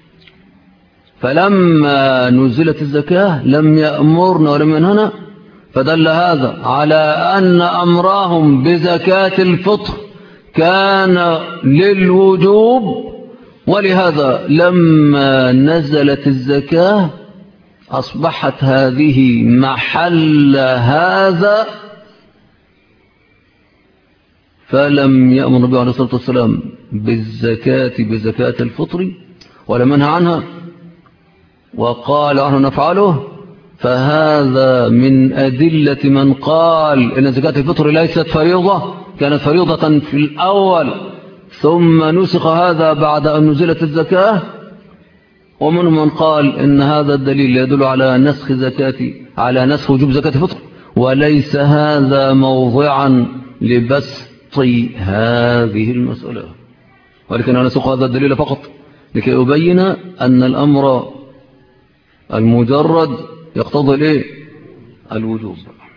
فلما نزلت الزكاة لم يأمرنا ولم ينهنا، فدل هذا على أن أمرهم بزكاة الفطر كان للوجوب، ولهذا لما نزلت الزكاة أصبحت هذه محل هذا، فلم يأمر النبي عليه الصلاة والسلام بزكاة الفطر ولم ينهى عنها وقال نحن نفعله. فهذا من أدلة من قال إن زكاة الفطر ليست فريضة، كانت فريضة في الأول ثم نسخ هذا بعد أن نزلت الزكاة. ومنهم من قال إن هذا الدليل يدل على نسخ وجوب زكاة الفطر، وليس هذا موضعا لبسط هذه المسألة، ولكن أنا نسخ هذا الدليل فقط لكي أبين أن الأمر المجرد يقتضي الوجوب.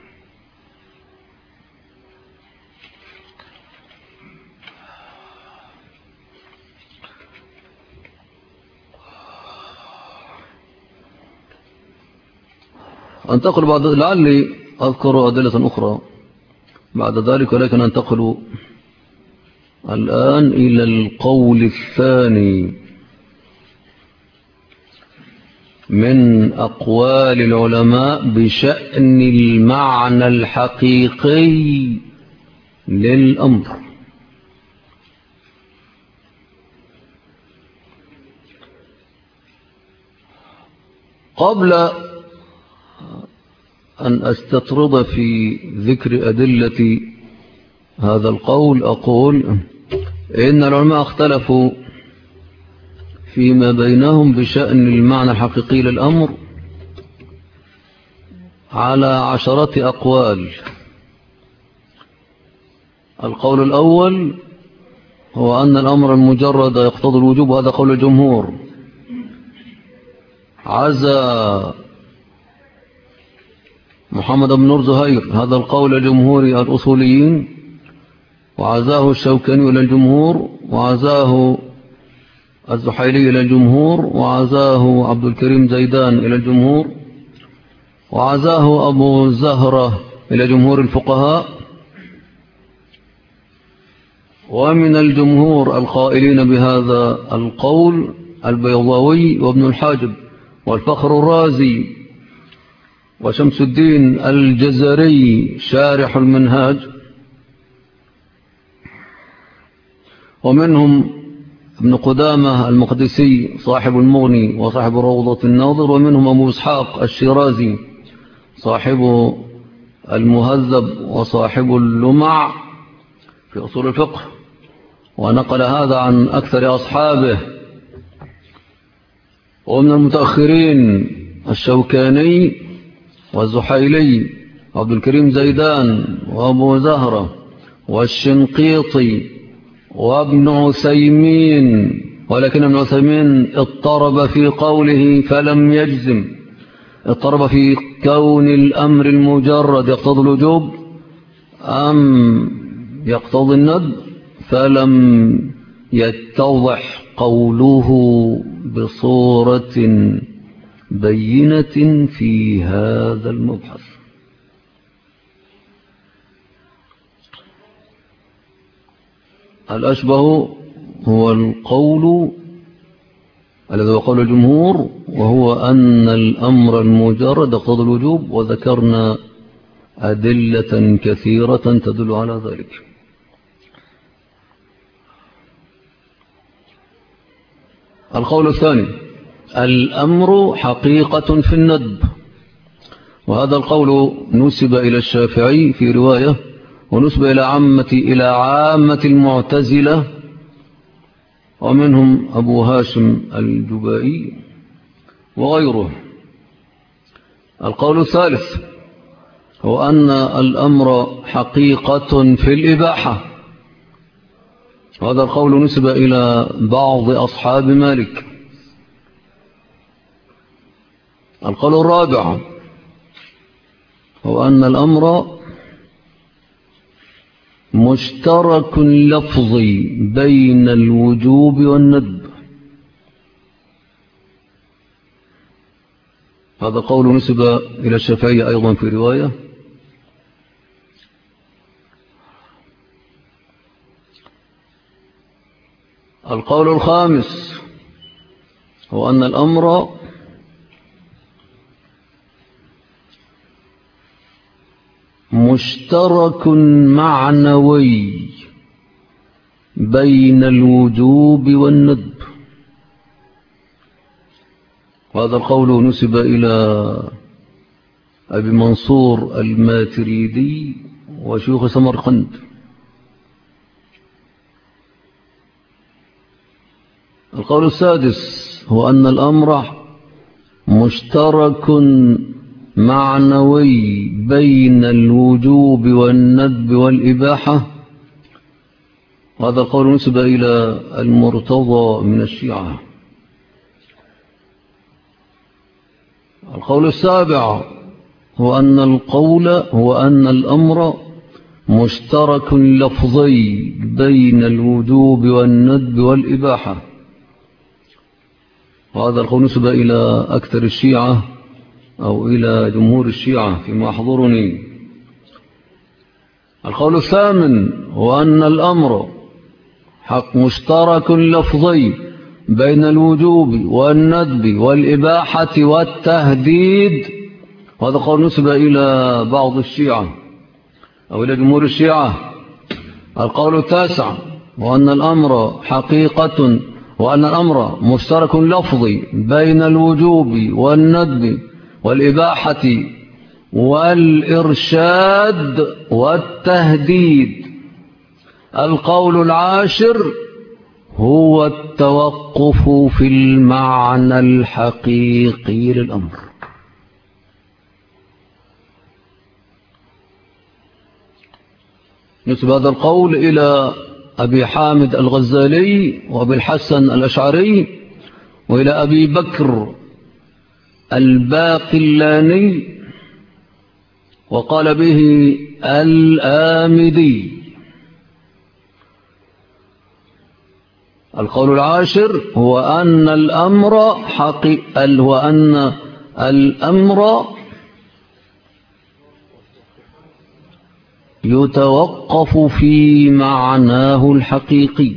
أنتقل بعد لعلي أذكر أدلة أخرى بعد ذلك، ولكن أنتقل الآن إلى القول الثاني من أقوال العلماء بشأن المعنى الحقيقي للأمر. قبل أن أستطرد في ذكر أدلة هذا القول أقول إن العلماء اختلفوا فيما بينهم بشأن المعنى الحقيقي للأمر على 10 أقوال. القول الأول هو أن الأمر المجرد يقتضي الوجوب، وهذا قول الجمهور. عزى محمد بن نور زهير هذا القول جمهوري الأصوليين، وعزاه الشوكاني إلى الجمهور، وعزاه الزحيلي إلى الجمهور، وعزاه عبد الكريم زيدان إلى الجمهور، وعزاه أبو زهرة إلى جمهور الفقهاء. ومن الجمهور القائلين بهذا القول البيضاوي وابن الحاجب والفخر الرازي وشمس الدين الجزري شارح المنهاج، ومنهم ابن قدامة المقدسي صاحب المغني وصاحب روضة الناظر، ومنهم أبو إسحاق الشيرازي صاحب المهذب وصاحب اللمع في أصول الفقه، ونقل هذا عن أكثر أصحابه. ومن المتأخرين الشوكاني والزحيلي عبد الكريم زيدان وأبو زهرة والشنقيطي وابن عثيمين، ولكن ابن عثيمين اضطرب في قوله فلم يجزم، اضطرب في كون الأمر المجرد يقتضي الوجوب أم يقتضي الندب، فلم يتضح قوله بصورة بينة في هذا المبحث. الأشبه هو القول الذي هو قول الجمهور، وهو أن الأمر المجرد يقتضي الوجوب، وذكرنا أدلة كثيرة تدل على ذلك. القول الثاني: الأمر حقيقة في الندب، وهذا القول نسب إلى الشافعي في رواية، ونسب إلى عامة المعتزلة، ومنهم أبو هاشم الجبائي وغيره. القول الثالث هو أن الأمر حقيقة في الإباحة، وهذا القول نسب إلى بعض أصحاب مالك. القول الرابع هو أن الأمر مشترك لفظي بين الوجوب والندب، هذا قول نسب إلى الشافعي أيضا في رواية. القول الخامس هو أن الأمر مشترك معنوي بين الوجوب والندب، وهذا القول نسب إلى أبي منصور الماتريدي وشيوخ سمرقند. القول السادس هو أن الأمر مشترك معنوي بين الوجوب والندب والإباحة، وهذا القول نسب إلى المرتضى من الشيعة. القول السابع هو أن الأمر مشترك لفظي بين الوجوب والندب والإباحة، وهذا القول نسب إلى أكثر الشيعة أو إلى جمهور الشيعة فيما أحضرني. القول الثامن هو أن الأمر حق مشترك لفظي بين الوجوب والندب والإباحة والتهديد، وهذا قول نسب إلى بعض الشيعة أو إلى جمهور الشيعة. القول التاسع هو أن الأمر حقيقة، وأن الأمر مشترك لفظي بين الوجوب والندب والإباحة والإرشاد والتهديد. القول العاشر هو التوقف في المعنى الحقيقي للأمر. نسب هذا القول إلى أبي حامد الغزالي وأبي الحسن الأشعري وإلى أبي بكر الباقلاني، وقال به الآمدي. القول العاشر هو أن الأمر يتوقف في معناه الحقيقي.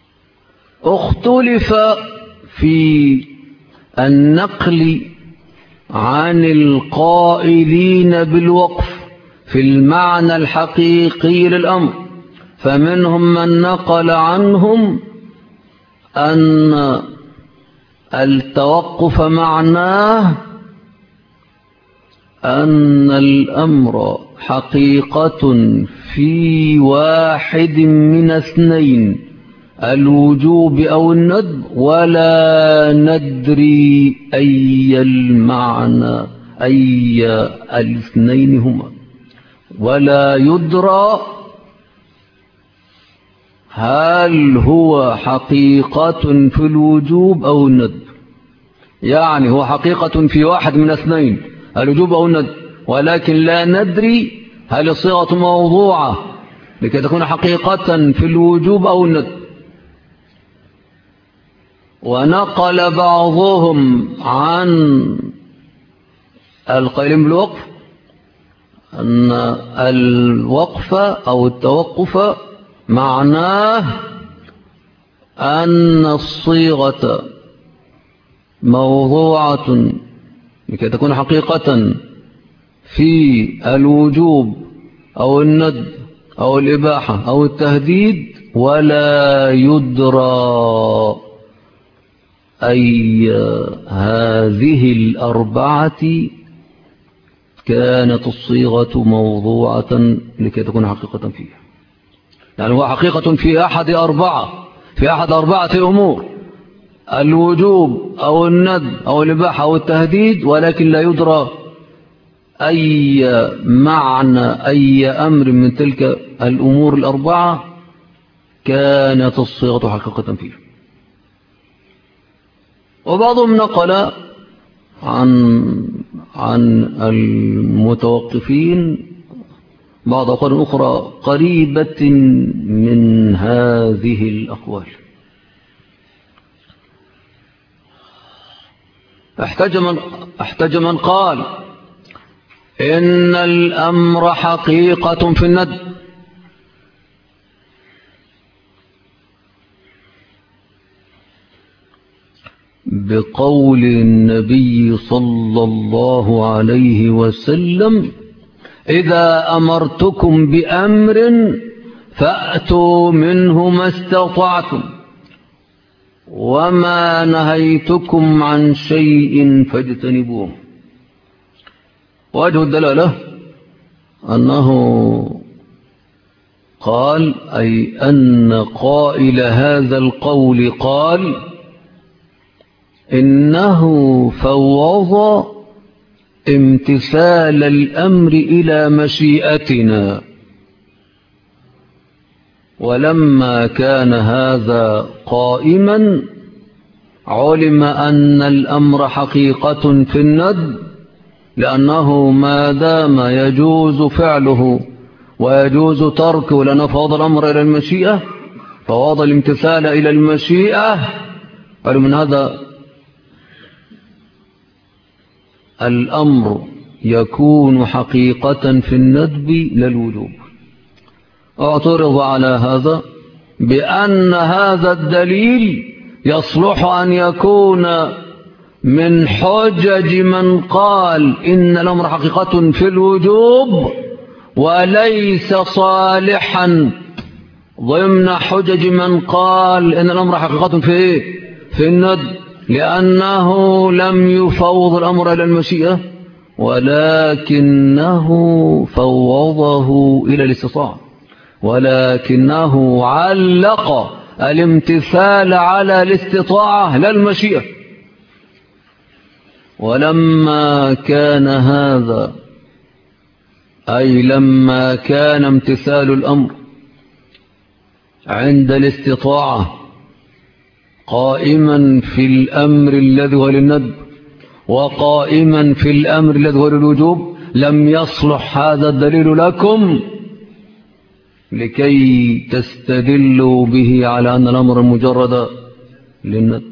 اختلف في النقل عن القائلين بالوقف في المعنى الحقيقي للأمر، فمنهم من نقل عنهم أن التوقف معناه أن الأمر حقيقة في واحد من اثنين، الوجوب أو الندب، ولا ندري أي المعنى أي الاثنين هما، ولا يدرى هل هو حقيقة في الوجوب أو الندب. يعني هو حقيقة في واحد من اثنين، الوجوب أو الندب، ولكن لا ندري هل الصيغة موضوعة لكي تكون حقيقة في الوجوب أو الندب. ونقل بعضهم عن القائلين بالوقف أن الوقف أو التوقف معناه أن الصيغة موضوعة لكي تكون حقيقة في الوجوب أو الندب أو الإباحة أو التهديد، ولا يدرى أي هذه الأربعة كانت الصيغة موضوعة لكي تكون حقيقة فيها. يعني هو حقيقة في أحد أربعة أمور، الوجوب أو الندب أو الإباحة أو التهديد، ولكن لا يدرى أي معنى أي أمر من تلك الأمور الأربعة كانت الصيغة حقيقة فيه. وبعضهم نقل عن المتوقفين بعض أقوال أخرى قريبة من هذه الأقوال. احتج من قال إن الأمر حقيقة في الندب، بقول النبي صلى الله عليه وسلم: إذا أمرتكم بأمر فأتوا منه ما استطعتم، وما نهيتكم عن شيء فاجتنبوه. وجه الدلالة أنه قال أي أن قائل هذا القول قال إنه فوض امتثال الأمر إلى مشيئتنا، ولما كان هذا قائما علم أن الأمر حقيقة في الندب، لأنه ما دام يجوز فعله ويجوز تركه، لأنه فوض الأمر إلى المشيئة، فوض الامتثال إلى المشيئة، قالوا من هذا الأمر يكون حقيقة في الندب للوجوب. اعترض على هذا بأن هذا الدليل يصلح أن يكون من حجج من قال إن الأمر حقيقة في الوجوب، وليس صالحا ضمن حجج من قال إن الأمر حقيقة في الندب، لأنه لم يفوض الأمر إلى المشيئة، ولكنه فوضه إلى الاستطاعة، ولكنه علق الامتثال على الاستطاعة لا المشيئة. ولما كان هذا أي لما كان امتثال الأمر عند الاستطاعة قائما في الأمر الذي هو للندب وقائما في الأمر الذي هو للوجوب، لم يصلح هذا الدليل لكم لكي تستدلوا به على أن الأمر مجرد للندب.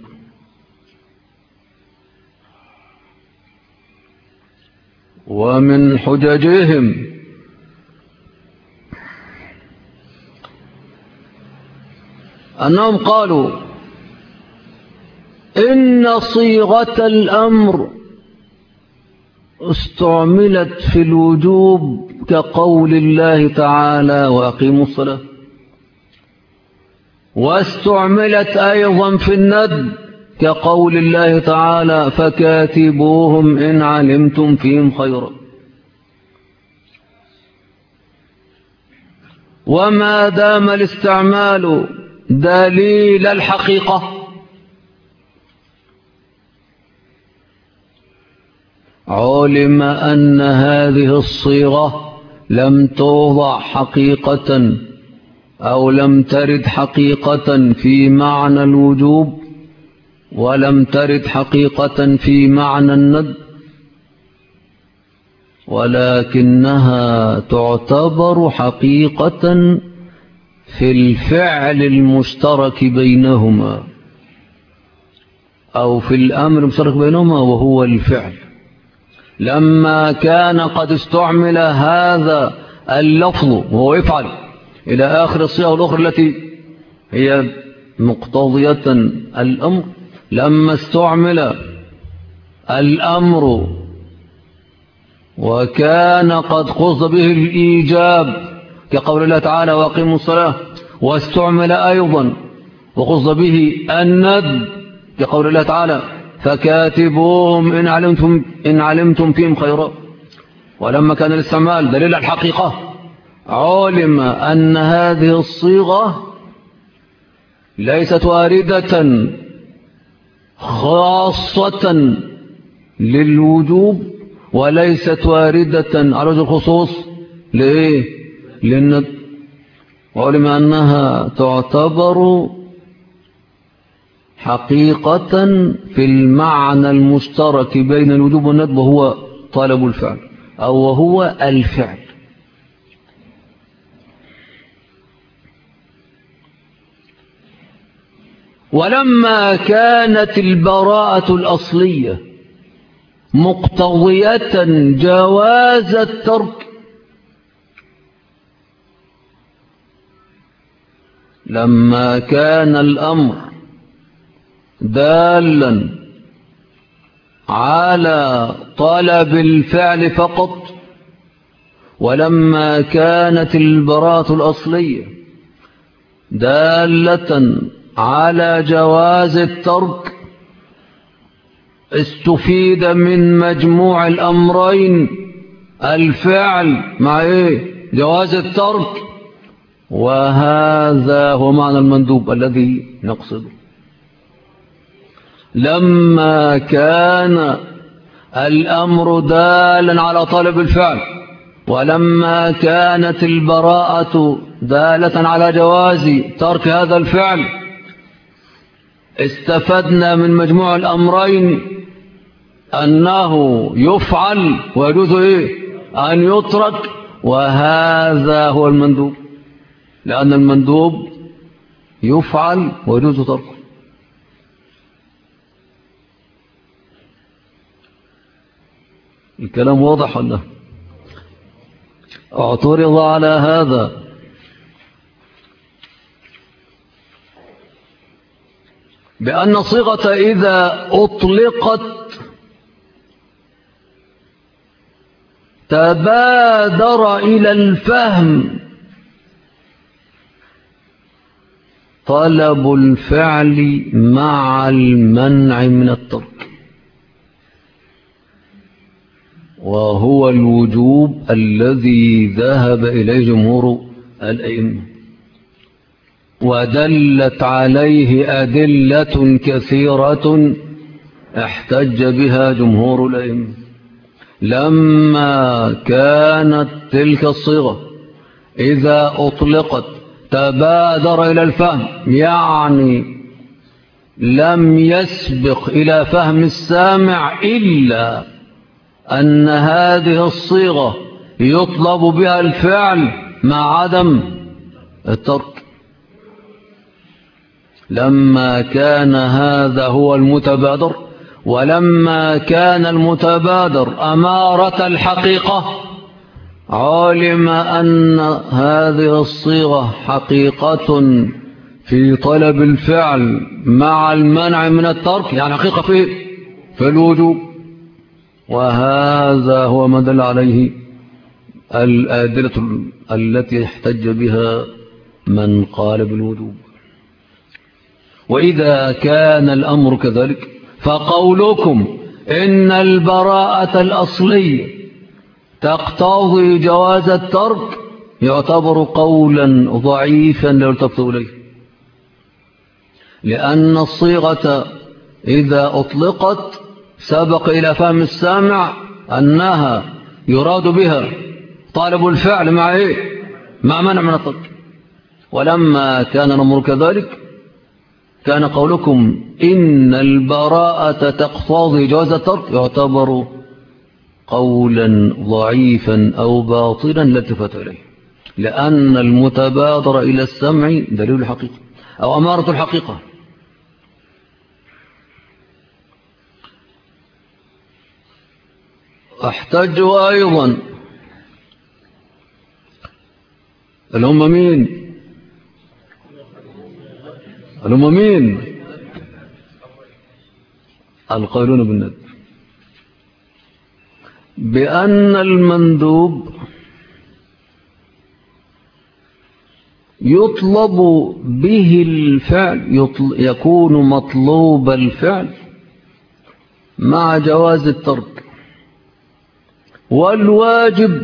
ومن حججهم أنهم قالوا إن صيغة الأمر استعملت في الوجوب كقول الله تعالى وأقيموا الصلاة، واستعملت أيضا في الندب كقول الله تعالى فكاتبوهم إن علمتم فيهم خيرا. وما دام الاستعمال دليل الحقيقة علم أن هذه الصيغة لم توضع حقيقة أو لم ترد حقيقة في معنى الوجوب، ولم ترد حقيقة في معنى الندب، ولكنها تعتبر حقيقة في الفعل المشترك بينهما أو في الأمر المشترك بينهما وهو الفعل. لما كان قد استعمل هذا اللفظ وهو يفعل إلى آخر الصيغة الأخرى التي هي مقتضية الأمر، لما استعمل الأمر وكان قد قصد به الإيجاب كقول الله تعالى وأقيموا الصلاة، واستعمل أيضا وقصد به الندب كقول الله تعالى فكاتبوهم إن علمتم فيهم خيرا. ولما كان الاستعمال دليل الحقيقة علم أن هذه الصيغة ليست واردة خاصة للوجوب وليست واردة على وجه الخصوص للندب، وعلم أنها تعتبر حقيقة في المعنى المشترك بين الوجوب والندب وهو طلب الفعل أو وهو الفعل. ولما كانت البراءة الأصلية مقتضية جواز الترك، لما كان الأمر دالا على طلب الفعل فقط، ولما كانت البراءة الأصلية دالة على جواز الترك، استفيد من مجموع الأمرين الفعل مع جواز الترك، وهذا هو معنى المندوب الذي نقصده. لما كان الأمر دالا على طلب الفعل ولما كانت البراءة دالة على جواز ترك هذا الفعل، استفدنا من مجموع الأمرين أنه يفعل ويجوز أن يترك، وهذا هو المندوب، لأن المندوب يفعل ويجوز تركه. الكلام واضح ولا؟ اعترض على هذا بأن صيغة إذا أطلقت تبادر إلى الفهم طلب الفعل مع المنع من الترك، وهو الوجوب الذي ذهب إليه جمهور الأئمة، ودلت عليه أدلة كثيرة احتج بها جمهور الأئمة. لما كانت تلك الصيغة إذا أطلقت تبادر إلى الفهم، يعني لم يسبق إلى فهم السامع إلا أن هذه الصيغة يطلب بها الفعل مع عدم الترك. لما كان هذا هو المتبادر، ولما كان المتبادر أمارة الحقيقة، علم أن هذه الصيغة حقيقة في طلب الفعل مع المنع من الترك، يعني حقيقة في الوجوب. وهذا هو ما دل عليه الأدلة التي احتج بها من قال بالوجوب. وإذا كان الأمر كذلك فقولكم إن البراءة الأصلية تقتضي جواز الترك يعتبر قولا ضعيفا لا يلتفت إليه، لأن الصيغة إذا أطلقت سبق إلى فهم السامع أنها يراد بها طالب الفعل مع إيه؟ مع منع من الترك. ولما كان الأمر كذلك كان قولكم إن البراءة تقتضي جواز الترك يعتبر قولا ضعيفا أو باطلا لا التفات إليه، لأن المتبادر إلى السمع دليل الحقيقة أو أمارة الحقيقة. احتج أيضا الهم مين القائلون بالندب بأن المندوب يطلب به الفعل، يكون مطلوب الفعل مع جواز الترك، والواجب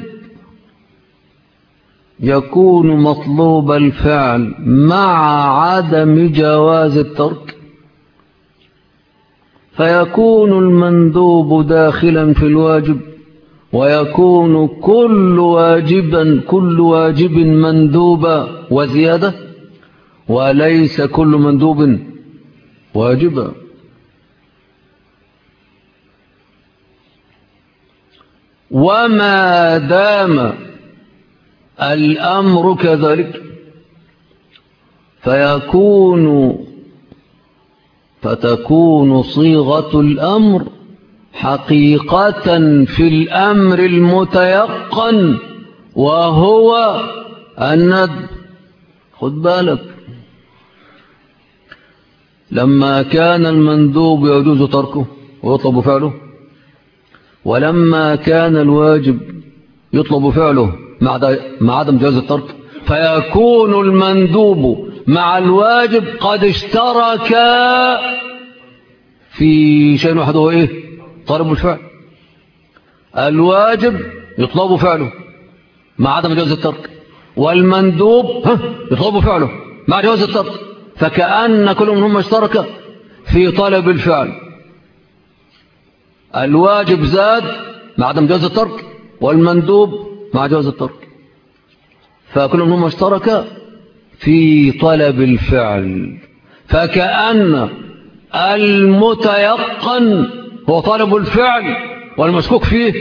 يكون مطلوب الفعل مع عدم جواز الترك، فيكون المندوب داخلا في الواجب، ويكون كل واجب مندوبا وزيادة، وليس كل مندوب واجبا. وما دام الأمر كذلك فتكون صيغة الأمر حقيقة في الأمر المتيقن وهو الندب. خد بالك، لما كان المندوب يجوز تركه ويطلب فعله، ولما كان الواجب يطلب فعله مع عدم جواز الترك، فيكون المندوب مع الواجب قد اشتركا في شيء واحد، هو ايه؟ طلب الفعل. الواجب يطلب فعله مع عدم جواز الترك، والمندوب يطلب فعله مع جواز الترك، فكأن كل منهم اشترك في طلب الفعل. الواجب زاد مع عدم جواز الترك، والمندوب مع جواز الترك، فكل منهم اشترك في طلب الفعل، فكأن المتيقن هو طلب الفعل، والمشكوك فيه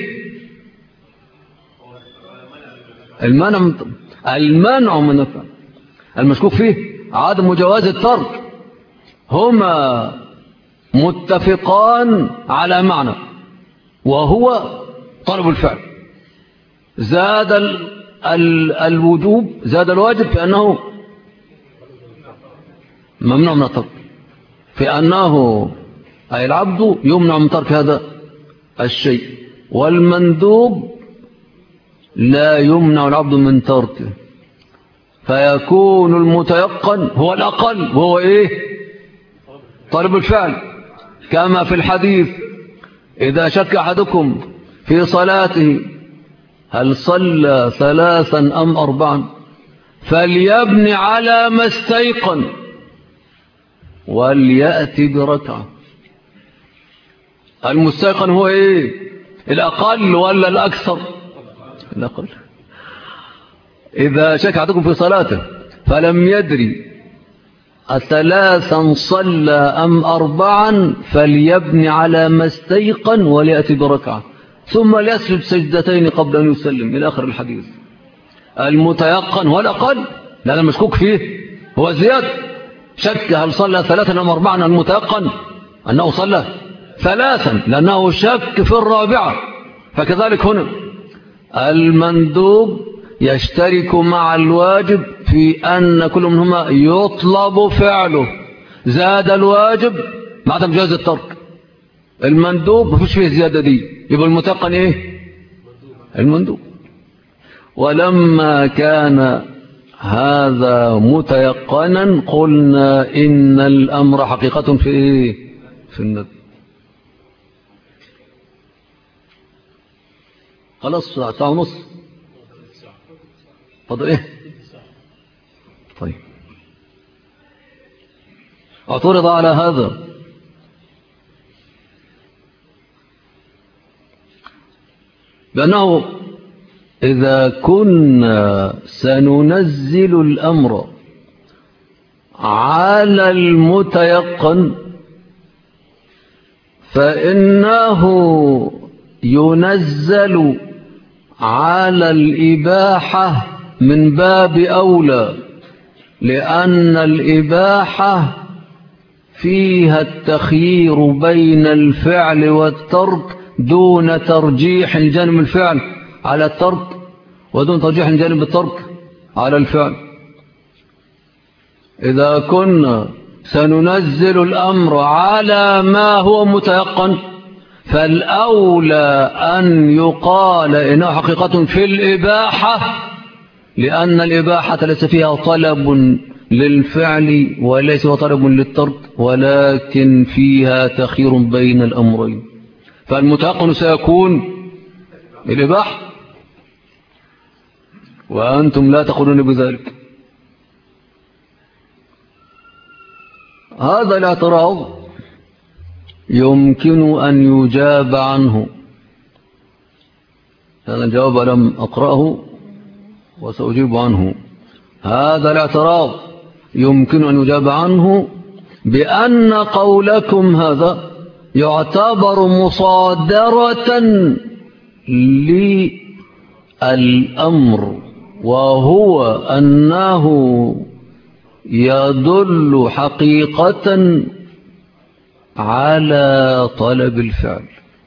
المنع من الفعل، المشكوك فيه عدم جواز الترك. هما متفقان على معنى وهو طلب الفعل. زاد الوجوب، زاد الواجب في أنه ممنوع من الترك، في أنه أي العبد يمنع من ترك هذا الشيء، والمندوب لا يمنع العبد من تركه، فيكون المتيقن هو الأقل، وهو إيه؟ طلب الفعل. كما في الحديث: إذا شك أحدكم في صلاته هل صلى 3 أم 4 فليبني على ما استيقن وليأتي بركعة. المستيقن هو إيه؟ الأقل ولا الأكثر؟ الأقل. إذا شك أحدكم في صلاته فلم يدري 3 صلى أم 4 فليبني على ما استيقن وليأتي بركعة، ثم ليسجد سجدتين قبل أن يسلم، إلى آخر الحديث. المتيقن هو الأقل، لأن المشكوك فيه هو زيادة. شك هل صلى 3 أم 4، المتيقن أنه صلى 3 لأنه شك في الرابعة. فكذلك هنا المندوب يشترك مع الواجب في أن كل منهما يطلب فعله. زاد الواجب مع عدم جواز الترك، المندوب مفيش فيه زيادة دي، يبقى المتيقن ايه؟ المندوب. ولما كان هذا متيقنا قلنا إن الأمر حقيقة في ايه؟ في الندب. خلاص ساعة ونص فضل ايه؟ طيب اعترض على هذا بأنه إذا كنا سننزل الأمر على المتيقن فإنه ينزل على الإباحة من باب أولى، لأن الإباحة فيها التخيير بين الفعل والترك دون ترجيح جانب الفعل على الترك، ودون ترجيح جانب الترك على الفعل. إذا كنا سننزل الأمر على ما هو متيقن فالأولى أن يقال إنه حقيقة في الإباحة، لأن الإباحة ليس فيها طلب للفعل وليس طلب للترك، ولكن فيها تخير بين الأمرين، فالمتيقن سيكون الإباحة، وأنتم لا تقولون بذلك. هذا الاعتراض يمكن أن يجاب عنه. هذا الجواب لم أقرأه وسأجيب عنه. هذا الاعتراض يمكن أن يجاب عنه بأن قولكم هذا يعتبر مصادرة للأمر، وهو أنه يدل حقيقة على طلب الفعل.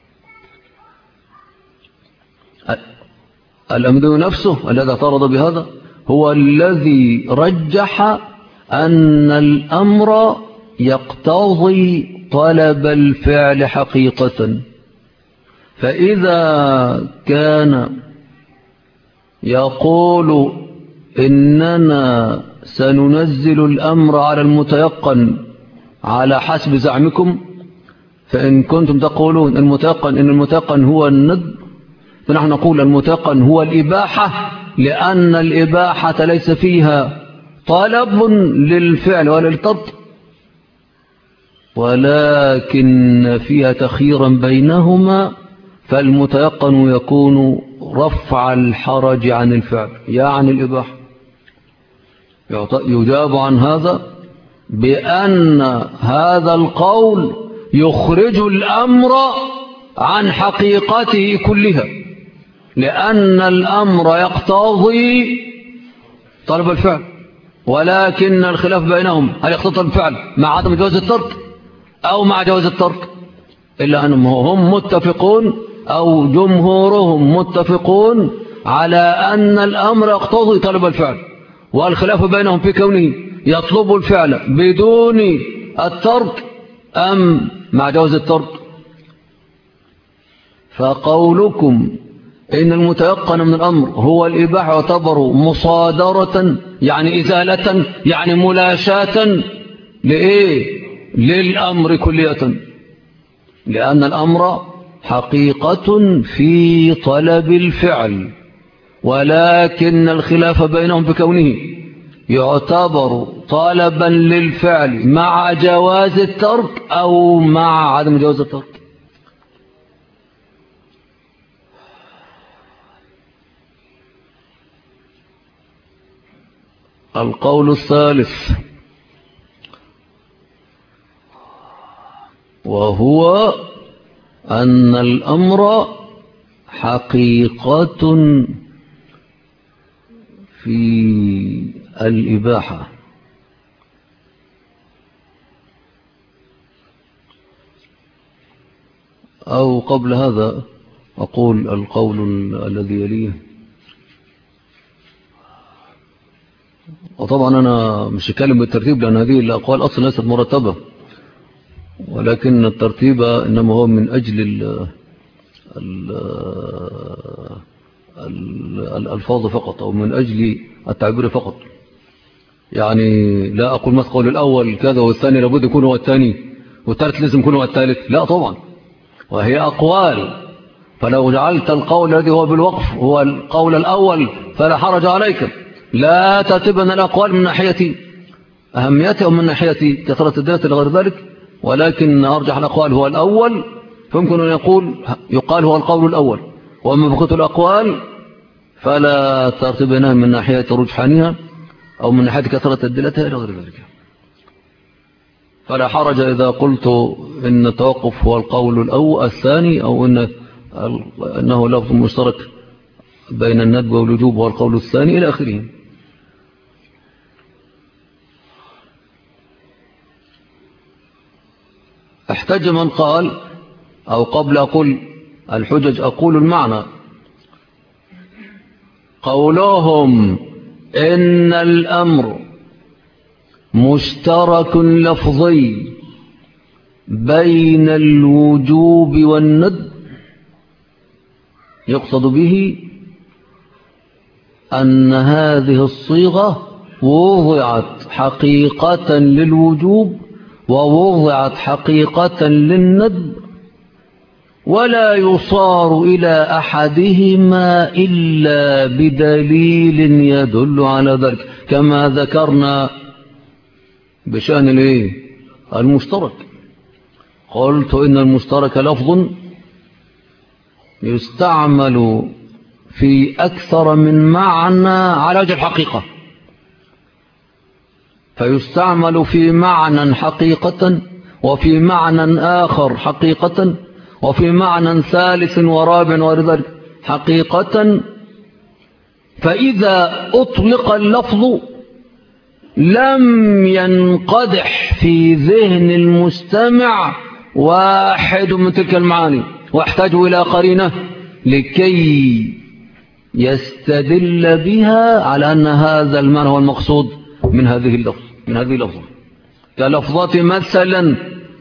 الأمر نفسه الذي اعترض بهذا هو الذي رجح أن الأمر يقتضي طلب الفعل حقيقة. فإذا كان يقول إننا سننزل الأمر على المتيقن على حسب زعمكم، فإن كنتم تقولون إن المتيقن هو الندب، فنحن نقول المتيقن هو الإباحة، لأن الإباحة ليس فيها طلب للفعل ولا للترك، ولكن فيها تخييرا بينهما، فالمتيقن يكون رفع الحرج عن الفعل يعني الإباحة. يجاب عن هذا بأن هذا القول يخرج الأمر عن حقيقته كلها، لأن الأمر يقتضي طلب الفعل، ولكن الخلاف بينهم هل يقتضي الفعل مع عدم جواز الترك أو مع جواز الترك، إلا أنهم هم متفقون أو جمهورهم متفقون على أن الأمر يقتضي طلب الفعل، والخلاف بينهم في كونه يطلب الفعل بدون الترك أم مع جواز الترك. فقولكم إن المتيقن من الأمر هو الإباحة يعتبر مصادرة يعني إزالة يعني ملاشاة لإيه؟ للأمر كلية، لأن الأمر حقيقة في طلب الفعل، ولكن الخلاف بينهم بكونه يعتبر طلبا للفعل مع جواز الترك أو مع عدم جواز الترك. القول الثالث وهو أن الأمر حقيقة في الإباحة، أو قبل هذا أقول القول الذي يليه. وطبعا أنا مش هتكلم بالترتيب لأن هذه الأقوال أصلا ليست مرتبة، ولكن الترتيب إنما هو من أجل الألفاظ فقط، أو من أجل التعبير فقط. يعني لا أقول مثل قول الأول كذا والثاني لابد يكون هو الثاني والثالث لازم يكون هو الثالث، لا طبعا، وهي أقوال. فلو جعلت القول الذي هو بالوقف هو القول الأول فلا حرج عليك، لا ترتبن الأقوال من ناحية أهميتها ومن ناحية كثرة الدلالة لغير ذلك، ولكن أرجح الأقوال هو الأول، فيمكن أن يقال هو القول الأول. وأما بقية الأقوال فلا ترتبنها من ناحية رجحانها أو من ناحية كثرة الدلالة إلى غير ذلك. فلا حرج إذا قلت إن التوقف هو القول الأول الثاني، أو أنه لفظ مشترك بين الندب والوجوب هو القول الثاني إلى آخره. احتج من قال، أو قبل أقول الحجج أقول المعنى، قولهم إن الأمر مشترك لفظي بين الوجوب والندب، يقصد به أن هذه الصيغة وضعت حقيقة للوجوب ووضعت حقيقة للندب، ولا يصار إلى أحدهما إلا بدليل يدل على ذلك، كما ذكرنا بشأن المشترك. قلت إن المشترك لفظ يستعمل في أكثر من معنى على وجه الحقيقة، فيستعمل في معنى حقيقة، وفي معنى آخر حقيقة، وفي معنى ثالث ورابع وذلك حقيقة. فإذا أطلق اللفظ لم ينقدح في ذهن المستمع واحد من تلك المعاني، واحتاج إلى قرينة لكي يستدل بها على أن هذا المعنى هو المقصود من هذه اللفظة. كلفظة مثلا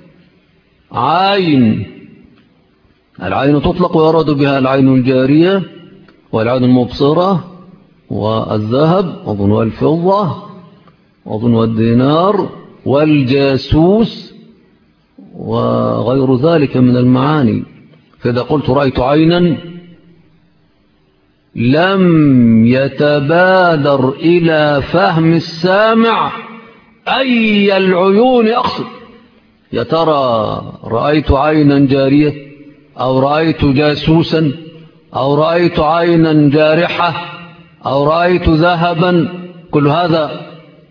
عين، العين تطلق ويراد بها العين الجارية والعين المبصرة والذهب وظن الفضة وظن الدينار والجاسوس وغير ذلك من المعاني. فإذا قلت رأيت عينا لم يتبادر إلى فهم السامع أي العيون أقصد، يا ترى رأيت عينا جارية أو رأيت جاسوسا أو رأيت عينا جارحة أو رأيت ذهبا، كل هذا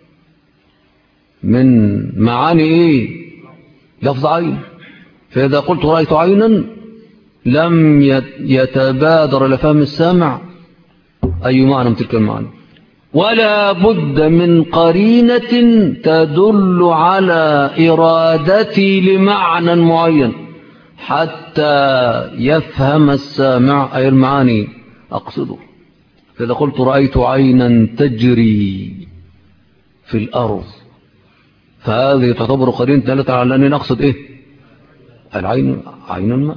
من معاني لفظ عين. فإذا قلت رأيت عينا لم يتبادر إلى فهم السامع أي معنى من تلك المعاني، ولا بد من قرينة تدل على إرادتي لمعنى معين حتى يفهم السامع أي المعاني أقصده. فإذا قلت رأيت عينا تجري في الأرض، فهذه تعتبر قرينة دالت على أنني نقصد العين، عين الماء.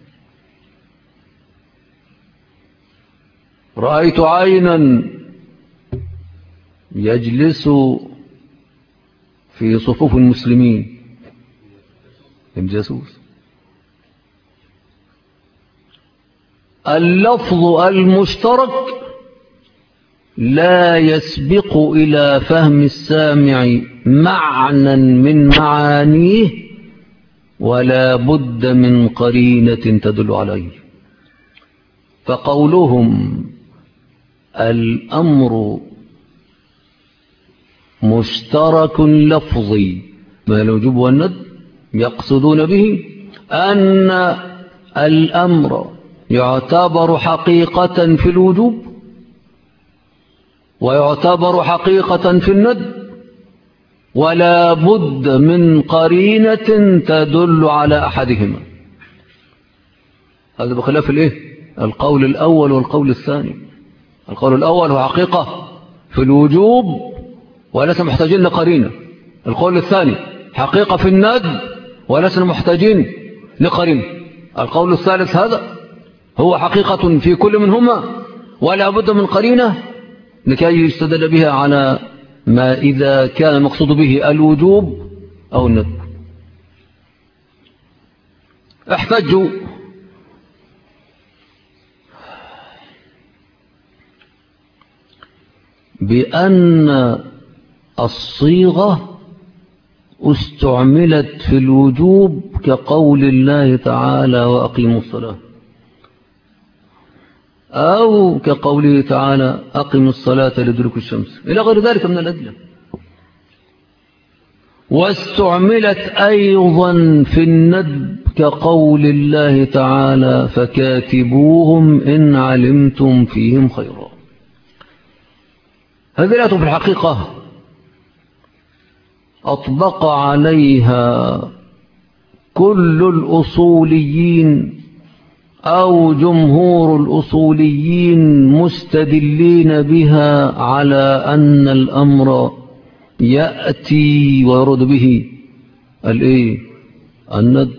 رأيت عينا يجلس في صفوف المسلمين، الجاسوس. اللفظ المشترك لا يسبق إلى فهم السامع معنى من معانيه، ولا بد من قرينة تدل عليه. فقولهم الأمر مشترك لفظي ما الوجوب والندب، يقصدون به أن الأمر يعتبر حقيقة في الوجوب ويعتبر حقيقة في الندب، ولا بد من قرينة تدل على أحدهما. هذا بخلاف القول الأول والقول الثاني. القول الأول هو حقيقة في الوجوب وليس محتاجين لقرينة. القول الثاني حقيقة في الندب ولسنا محتاجين لقرين. القول الثالث هذا هو حقيقة في كل منهما، ولا بد من قرينة لكي يستدل بها على ما إذا كان المقصود به الوجوب أو الندب. احتجوا بأن الصيغة استعملت في الوجوب كقول الله تعالى وأقيموا الصلاة، أو كقوله تعالى أقيموا الصلاة لدلوك الشمس إلى غير ذلك من الأدلة. واستعملت أيضا في الندب كقول الله تعالى فكاتبوهم إن علمتم فيهم خيرا. هذه الآية في الحقيقة أطبق عليها كل الأصوليين أو جمهور الأصوليين مستدلين بها على أن الأمر يأتي ويرد به الندب.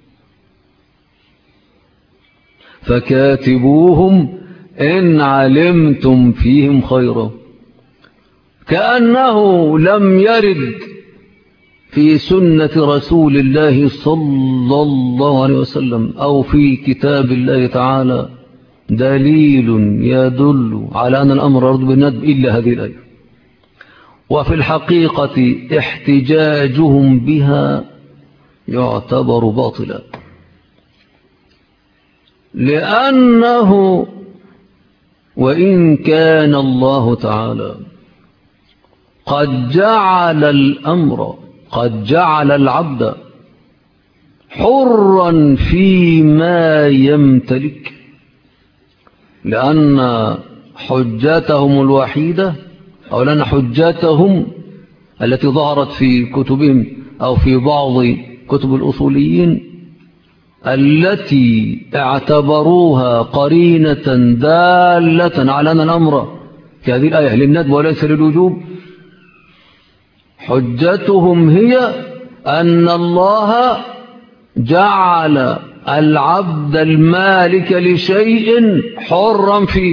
فكاتبوهم إن علمتم فيهم خيرا، كأنه لم يرد في سنة رسول الله صلى الله عليه وسلم أو في كتاب الله تعالى دليل يدل على أن الأمر يرد بالندب إلا هذه الآية. وفي الحقيقة احتجاجهم بها يعتبر باطلا، لأنه وإن كان الله تعالى قد جعل العبد حرا فيما يمتلك، لأن حجتهم الوحيدة أو لأن حجتهم التي ظهرت في كتبهم أو في بعض كتب الأصوليين التي اعتبروها قرينة دالة على أن الأمر كهذه الآية للندب وليس للوجوب، حجتهم هي أن الله جعل العبد المالك لشيء حرا فيه.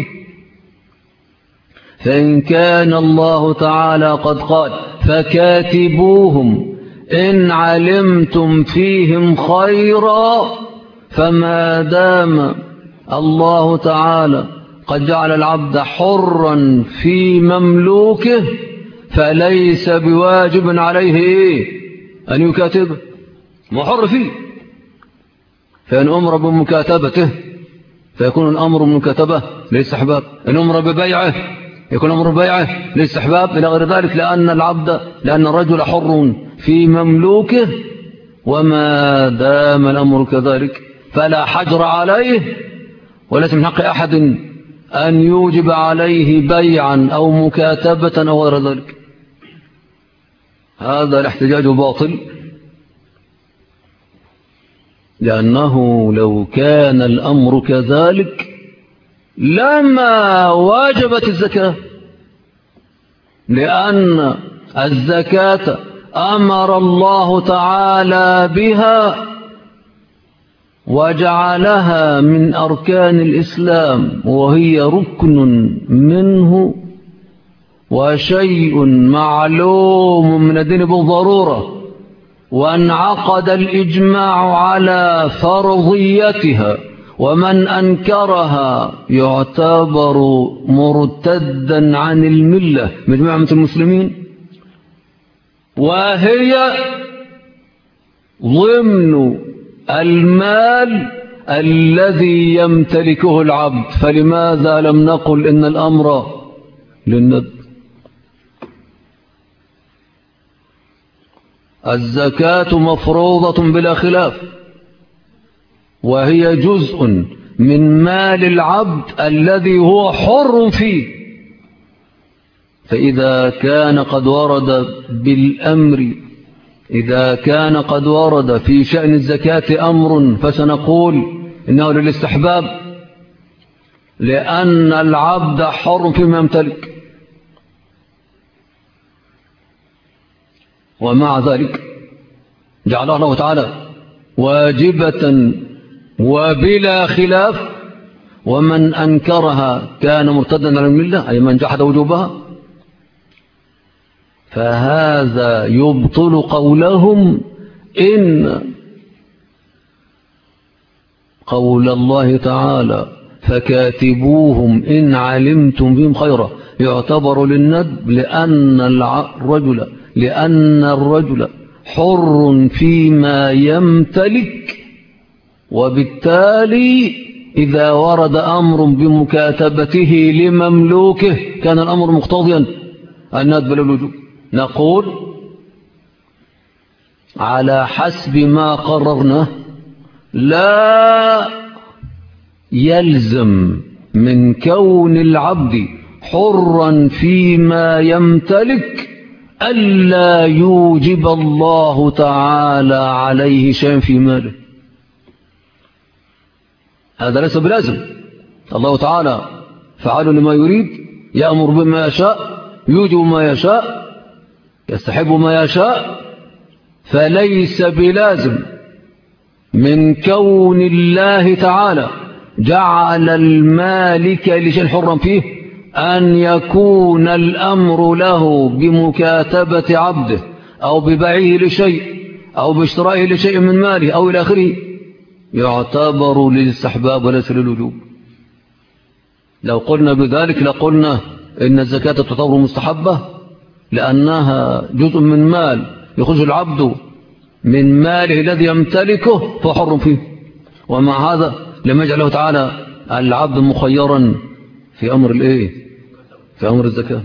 فإن كان الله تعالى قد قال فكاتبوهم إن علمتم فيهم خيرا، فما دام الله تعالى قد جعل العبد حرا في مملوكه فليس بواجب عليه أن يكاتبه، محر فيه. فإن أمر بمكاتبته فيكون الأمر بمكاتبة للاستحباب، إن أمر ببيعه يكون أمر ببيعه للاستحباب إلى غير ذلك، لأن الرجل حر في مملوكه، وما دام الأمر كذلك فلا حجر عليه، وليس من حق أحد أن يوجب عليه بيعا أو مكاتبة أو غير ذلك. هذا الاحتجاج باطل، لأنه لو كان الأمر كذلك لما واجبت الزكاة، لأن الزكاة أمر الله تعالى بها وجعلها من أركان الإسلام، وهي ركن منه وشيء معلوم من الدين بالضرورة، وانعقد الإجماع على فرضيتها، ومن أنكرها يعتبر مرتدا عن الملة من جماعة المسلمين، وهي ضمن المال الذي يمتلكه العبد. فلماذا لم نقل إن الأمر للندب؟ الزكاة مفروضة بلا خلاف، وهي جزء من مال العبد الذي هو حر فيه. فإذا كان قد ورد بالأمر، إذا كان قد ورد في شأن الزكاة أمر فسنقول إنه للاستحباب، لأن العبد حر فيما يمتلك. ومع ذلك جعل الله تعالى واجبة وبلا خلاف، ومن أنكرها كان مرتدا على الملة، أي من جحد وجوبها، فهذا يبطل قولهم إن قول الله تعالى فكاتبوهم إن علمتم بهم خيرا يعتبر للندب، لأن الرجل حر فيما يمتلك، وبالتالي إذا ورد أمر بمكاتبته لمملوكه كان الأمر مقتضيا الندب للوجوب. نقول على حسب ما قررنا لا يلزم من كون العبد حرا فيما يمتلك ألا يوجب الله تعالى عليه شيئا في ماله. هذا ليس بلازم. الله تعالى فعال لما يريد، يأمر بما يشاء، يوجب ما يشاء، يستحب ما يشاء، فليس بلازم من كون الله تعالى جعل المالك لشيء حرا فيه أن يكون الأمر له بمكاتبة عبده أو ببيعه لشيء أو باشترائه لشيء من ماله أو إلى آخره يعتبر للاستحباب وليس للوجوب. لو قلنا بذلك لقلنا إن الزكاة تعتبر مستحبة لأنها جزء من مال يخرج العبد من ماله الذي يمتلكه فحر فيه، ومع هذا لم يجعله تعالى العبد مخيرا في أمر الإيه؟ في أمر الزكاة.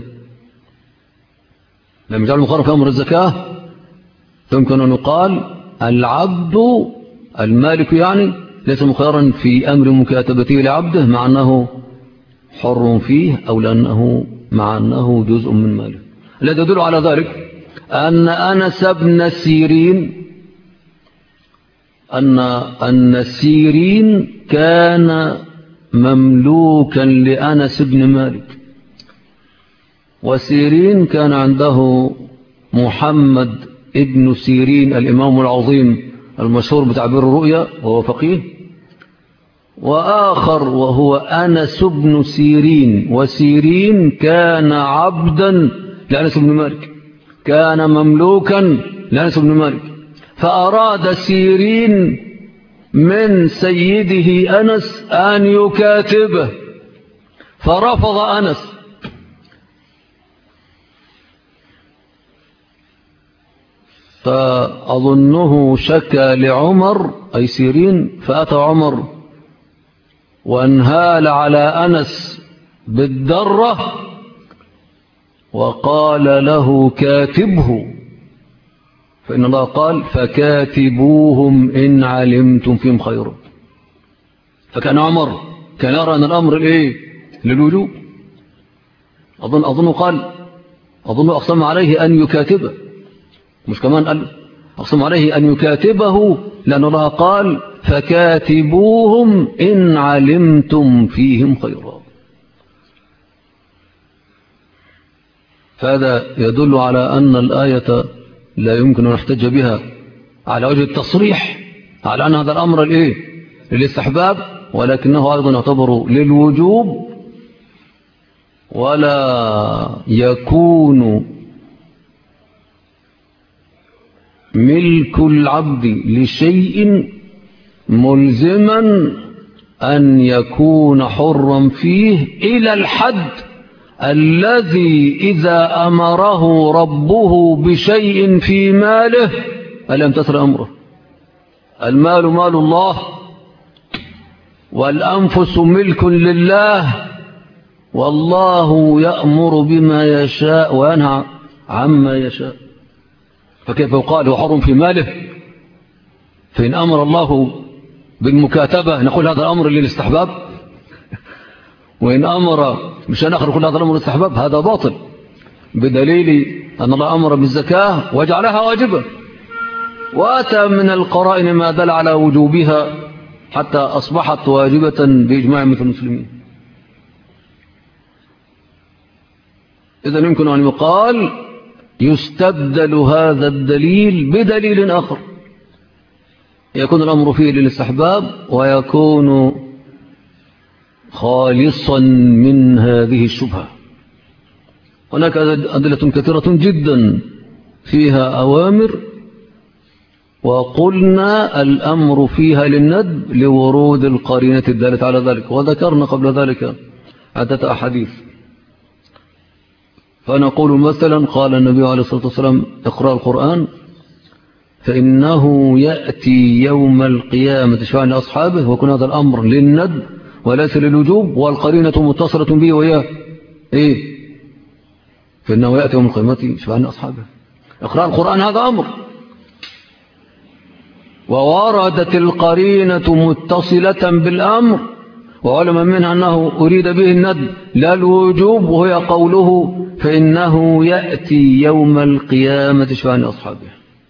لم يجعله مخيرا في أمر الزكاة. يمكن أن يقال العبد المالك يعني ليس مخيرا في أمر مكاتبته لعبده مع أنه حر فيه أو لأنه مع أنه جزء من ماله. الذي يدل على ذلك أن أنس بن سيرين أن سيرين كان مملوكا لأنس بن مالك، وسيرين كان عنده محمد ابن سيرين الإمام العظيم المشهور بتعبير الرؤيا وهو فقيه، وآخر وهو أنس بن سيرين. وسيرين كان عبدا لأنس بن مالك، كان مملوكا لأنس بن مالك، فأراد سيرين من سيده أنس أن يكاتبه فرفض أنس، فأظنه شكى لعمر أي سيرين، فأتى عمر وانهال على أنس بالدرة وقال له كاتبه، فإن الله قال فكاتبوهم إن علمتم فيهم خيرا. فكان عمر كان يرى أن الأمر الإيه؟ للوجوب. أظن أقسم عليه أن يكاتبه، مش كمان قال أقسم عليه أن يكاتبه لأن الله قال فكاتبوهم إن علمتم فيهم خيرا. فهذا يدل على أن الآية لا يمكن أن نحتج بها على وجه التصريح على أن هذا الأمر الإيه؟ للاستحباب، ولكنه أيضا يعتبر للوجوب، ولا يكون ملك العبد لشيء ملزما أن يكون حرا فيه إلى الحد الذي إذا أمره ربه بشيء في ماله ألم تسر أمره. المال مال الله، والأنفس ملك لله، والله يأمر بما يشاء وينهى عما يشاء، فكيف يقال هو حر في ماله؟ فإن أمر الله بالمكاتبة نقول هذا الأمر للاستحباب، وإن أمر مشان آخر نقول هذا الأمر للاستحباب. هذا باطل، بدليل أن الله أمر بالزكاة وجعلها واجبة، وأتى من القرائن ما دل على وجوبها حتى أصبحت واجبة بإجماع مثل المسلمين. إذن يمكن أن يقال يستبدل هذا الدليل بدليل آخر، يكون الأمر فيه للاستحباب ويكون خالصا من هذه الشبهة. هناك أدلة كثيرة جدا فيها أوامر، وقلنا الأمر فيها للندب لورود القرينة الدالة على ذلك، وذكرنا قبل ذلك عدة أحاديث. فنقول مثلا قال النبي عليه الصلاة والسلام اقرأ القرآن فإنه يأتي يوم القيامة شفاعا لأصحابه، ويكون هذا الأمر للندب وليس للوجوب، والقرينة متصلة به وهي إيه؟ فإنه يأتي يوم القيامة شفاعا لأصحابه. اقرأ القرآن هذا أمر، ووردت القرينة متصلة بالأمر، وعلم منها أنه أريد به الندب لا الوجوب، وهي قوله فإنه يأتي يوم القيامة شفاعا لأصحابه.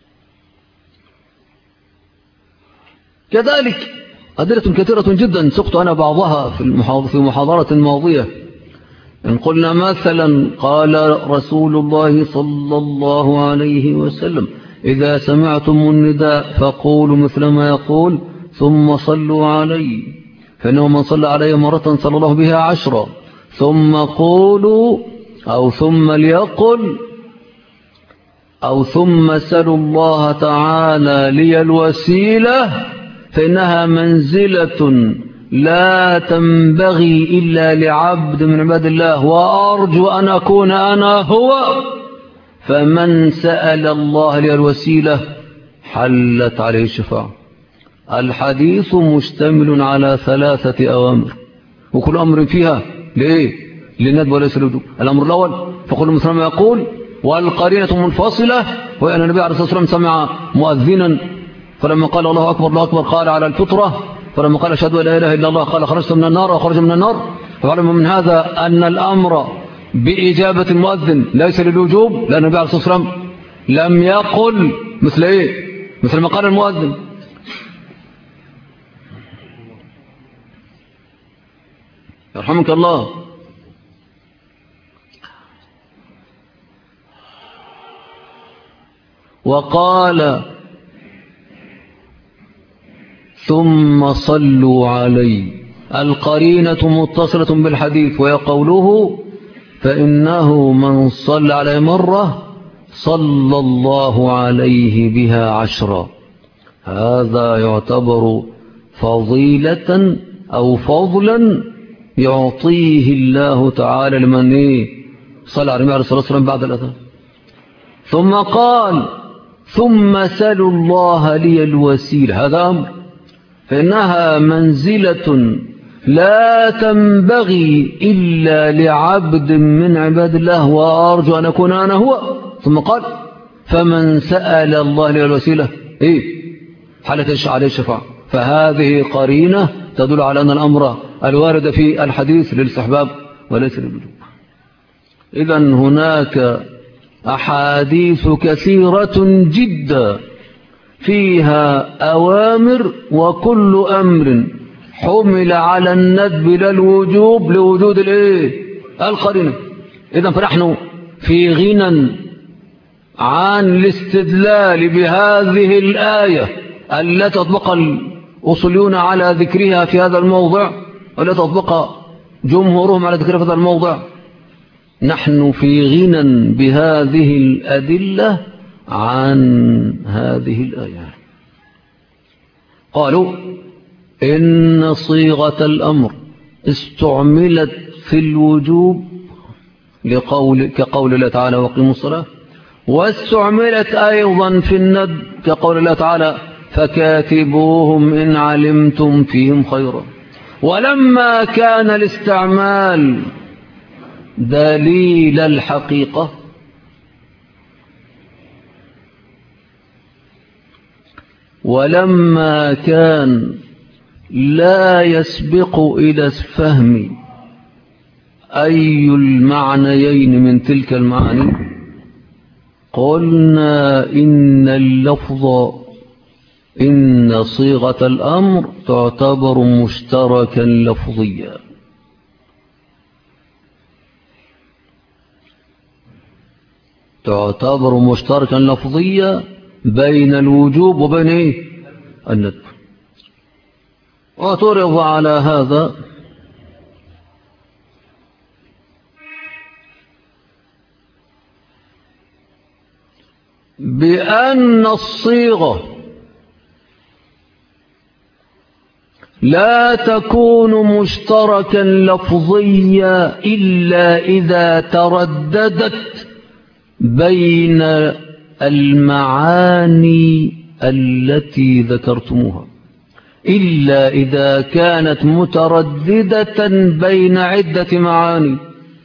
كذلك أدلة كثيرة جدا سقط أنا بعضها في محاضرة ماضية. إن قلنا مثلا قال رسول الله صلى الله عليه وسلم إذا سمعتم النداء فقولوا مثل ما يقول ثم صلوا علي، فإنه من صلى علي مرة صلى الله بها 10، ثم قولوا أو ثم ليقل أو ثم سلوا الله تعالى لي الوسيلة فإنها منزلة لا تنبغي إلا لعبد من عباد الله، وأرجو أن أكون أنا هو، فمن سأل الله لي الوسيلة حلت عليه الشفاعة. الحديث مشتمل على 3 أوامر، وكل أمر فيها لإيه؟ للندب وليس للوجوب. الأمر الأول فقل مثل ما يقول، والقرينة منفصلة، وأن النبي عليه الصلاة والسلام سمع مؤذنا فلما قال الله أكبر الله أكبر قال على الفطرة، فلما قال أشهد أن لا إله إلا الله قال خرجت من النار وخرج من النار. فعلم من هذا أن الأمر بإجابة المؤذن ليس للوجوب، لأن النبي عليه الصلاة والسلام لم يقل مثل إيه؟ مثل ما قال المؤذن. يرحمك الله. وقال ثم صلوا علي، القرينة متصلة بالحديث، وهي قوله فإنه من صلى عليه مرة صلى الله عليه بها 10. هذا يعتبر فضيلة أو فضلا يعطيه الله تعالى لمن صلى عليه الصلاة والسلام بعد الأذان. ثم قال ثم سلوا الله لي الوسيلة، هذا أمر، فإنها منزلة لا تنبغي إلا لعبد من عباد الله، وأرجو أن أكون أنا هو. ثم قال فمن سأل الله لي الوسيلة حلت عليه الشفاعة. فهذه قرينة تدل على أن الأمر الوارد في الحديث للاستحباب وليس للوجوب. إذن هناك أحاديث كثيرة جدا فيها أوامر، وكل أمر حمل على الندب للوجوب لوجود القرينة. إذن فنحن في غنى عن الاستدلال بهذه الآية التي أطبق الأصوليون على ذكرها في هذا الموضع، والتي أطبق جمهورهم على ذكرها في هذا الموضع. نحن في غنى بهذه الأدلة عن هذه الآية. قالوا إن صيغة الأمر استعملت في الوجوب كقول الله تعالى وقيموا الصلاة، واستعملت أيضا في الندب كقول الله تعالى فكاتبوهم إن علمتم فيهم خيرا. ولما كان الاستعمال دليل الحقيقة ولما كان لا يسبق إلى الفهم أي المعنيين من تلك المعاني، قلنا إن صيغة الأمر تعتبر مشتركا لفظيا، تعتبر مشتركا لفظيا بين الوجوب وبين الندب. وتعرض على هذا بأن الصيغة لا تكون مشتركا لفظيا إلا إذا ترددت بين المعاني التي ذكرتموها، إلا إذا كانت مترددة بين عدة معاني.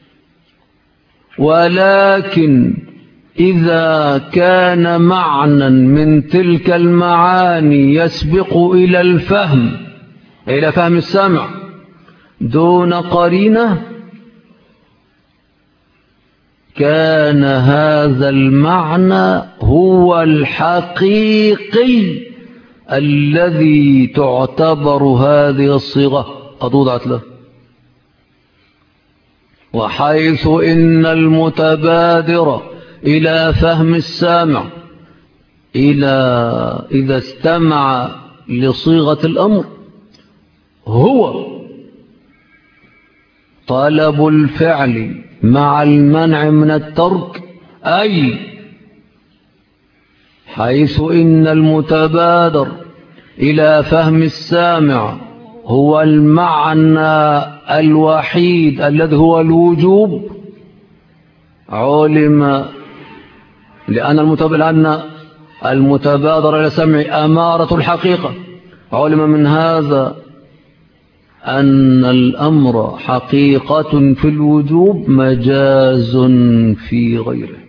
ولكن إذا كان معنى من تلك المعاني يسبق إلى الفهم، إلى فهم السامع دون قرينة، كان هذا المعنى هو الحقيقي الذي تعتبر هذه الصيغة قد وضعت له. وحيث إن المتبادر إلى فهم السامع إذا استمع لصيغة الأمر هو طلب الفعل مع المنع من الترك، أي حيث إن المتبادر إلى فهم السامع هو المعنى الوحيد الذي هو الوجوب، علم لأن المتبادر إلى سمع أمارة الحقيقة، علم من هذا أن الأمر حقيقة في الوجوب مجاز في غيره.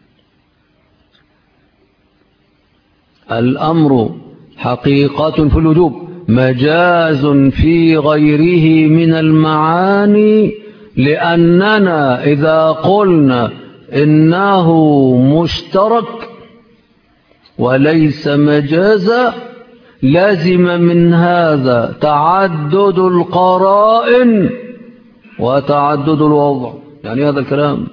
الأمر حقيقة في الوجوب مجاز في غيره من المعاني، لأننا إذا قلنا إنه مشترك وليس مجازا لازم من هذا تعدد القرائن وتعدد الوضع. يعني هذا الكلام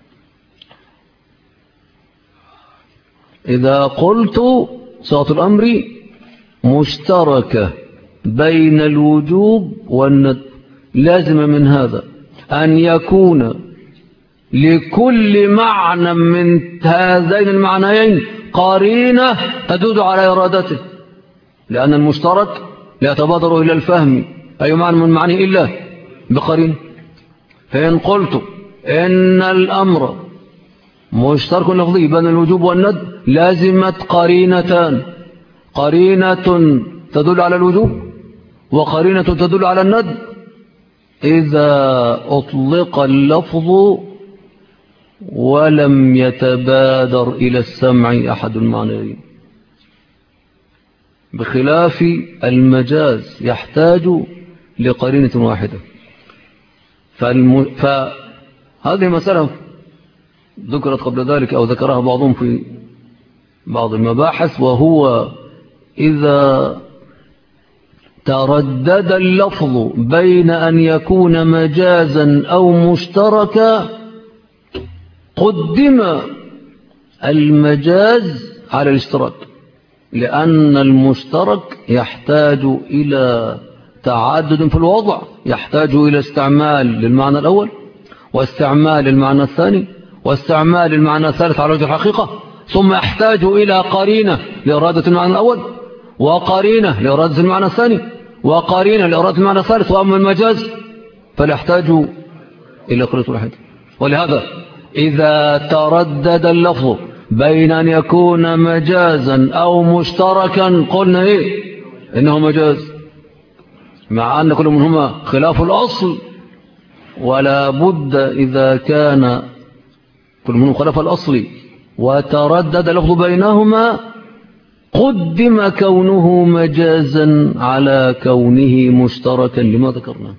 إذا قلت صيغة الأمر مشتركة بين الوجوب والندب لازم من هذا أن يكون لكل معنى من هذين المعنيين قرينة تدل على إرادته، لأن المشترك لا يتبادر إلى الفهم أي معنى من معنى إلا بقرينة. فإن قلت إن الأمر مشترك لفظي بين الوجوب والندب لازمت قرينتان، قرينة تدل على الوجوب وقرينة تدل على الندب. إذا أطلق اللفظ ولم يتبادر إلى السمع أحد المعنيين، بخلاف المجاز يحتاج لقرينة واحدة. فهذه مسألة ذكرت قبل ذلك أو ذكرها بعضهم في بعض المباحث، وهو إذا تردد اللفظ بين أن يكون مجازا أو مشتركا قدم المجاز على الاشتراك، لأن المشترك يحتاج إلى تعدد في الوضع، يحتاج إلى استعمال للمعنى الأول واستعمال للمعنى الثاني واستعمال المعنى الثالث على وجه الحقيقة، ثم يحتاج إلى قرينة لإرادة المعنى الأول وقرينة لإرادة المعنى الثاني وقرينة لإرادة المعنى الثالث. وأما المجاز فلا يحتاج إلى قرينة واحدة. ولهذا إذا تردد اللفظ بين أن يكون مجازا أو مشتركا قلنا إيه؟ إنه مجاز، مع أن كل منهما خلاف الأصل، ولا بد إذا كان كل منهم خلاف الأصل وتردد اللفظ بينهما قدم كونه مجازا على كونه مشتركا لما ذكرنا.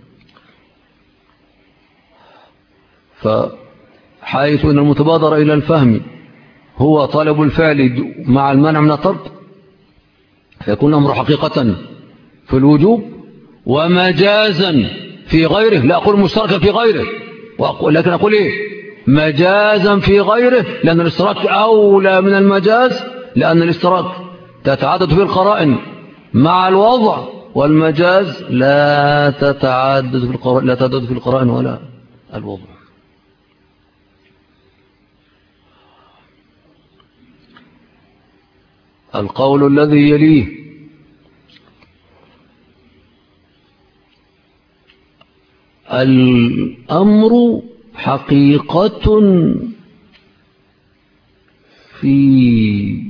فحيث أن المتبادر إلى الفهم هو طلب الفعل مع المنع من الترك، فيكون الأمر حقيقة في الوجوب ومجازا في غيره. لا أقول مشتركا في غيره، لكن أقول إيه؟ مجازا في غيره، لأن الاشتراك أولى من المجاز، لأن الاشتراك تتعدد فيه القرائن مع الوضع والمجاز لا تتعدد في القرائن ولا الوضع. القول الذي يليه: الأمر حقيقة في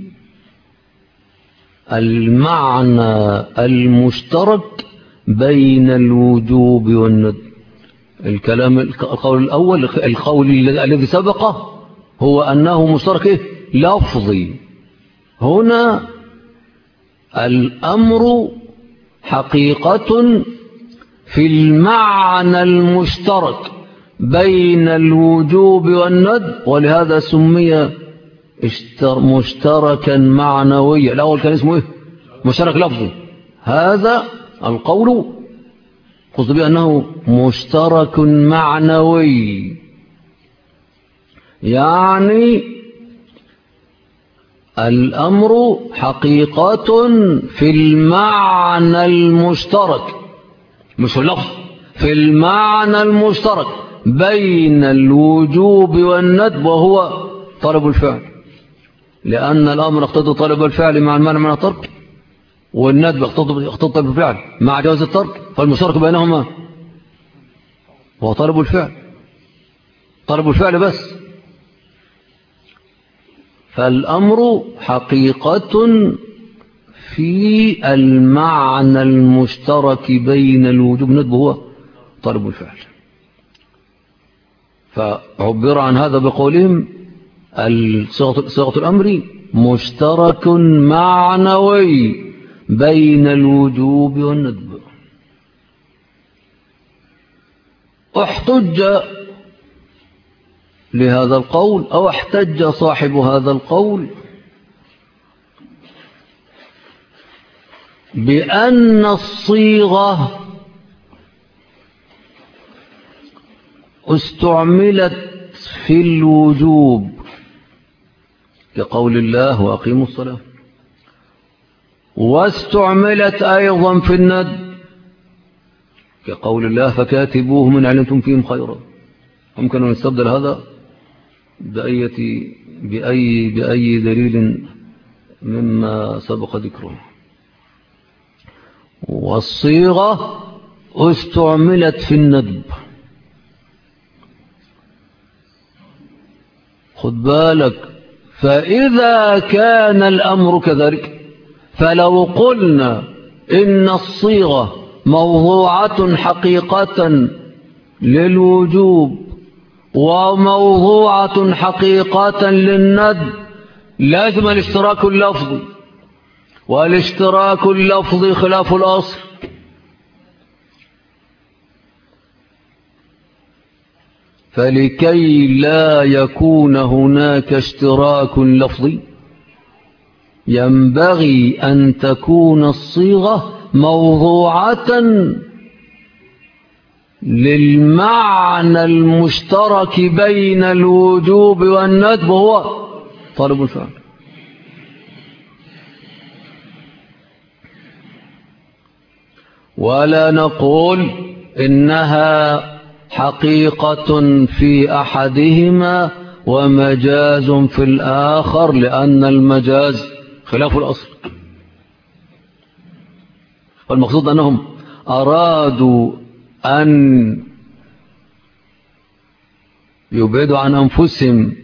المعنى المشترك بين الوجوب والندب. القول الأول، القول الذي سبقه هو أنه مشترك لفظي. هنا الأمر حقيقة في المعنى المشترك بين الوجوب والندب، ولهذا سمي مشتركا معنويا. الأول كان اسمه إيه؟ مشترك لفظي. هذا القول قصد به أنه مشترك معنوي، يعني الأمر حقيقة في المعنى المشترك، مش في اللفظ، في المعنى المشترك بين الوجوب والندب، وهو طلب الفعل، لأن الأمر اقتضى طلب الفعل مع المنع من الترك، والندب اقتضى طلب الفعل مع جواز الترك، فالمشترك بينهما هو طلب الفعل، طلب الفعل بس. فالأمر حقيقة في المعنى المشترك بين الوجوب والندب هو طلب الفعل. فعبر عن هذا بقولهم صيغة الأمر مشترك معنوي بين الوجوب والندب. احتج لهذا القول، أو احتج صاحب هذا القول بأن الصيغة استعملت في الوجوب كقول الله وأقيموا الصلاة، واستعملت أيضا في الندب كقول الله فكاتبوهم إن علمتم فيهم خيرا. يمكن أن نستبدل هذا بأي دليل مما سبق ذكره. والصيغة استعملت في الندب. خد بالك، فإذا كان الأمر كذلك، فلو قلنا إن الصيغة موضوعة حقيقة للوجوب وموضوعة حقيقة للندب، لازم الاشتراك اللفظي، والاشتراك اللفظي خلاف الأصل. فلكي لا يكون هناك اشتراك لفظي ينبغي أن تكون الصيغة موضوعة للمعنى المشترك بين الوجوب والندب، هو طلب الفعل. ولا نقول إنها حقيقة في أحدهما ومجاز في الآخر، لأن المجاز خلاف الأصل. والمقصود أنهم أرادوا أن يبعدوا عن أنفسهم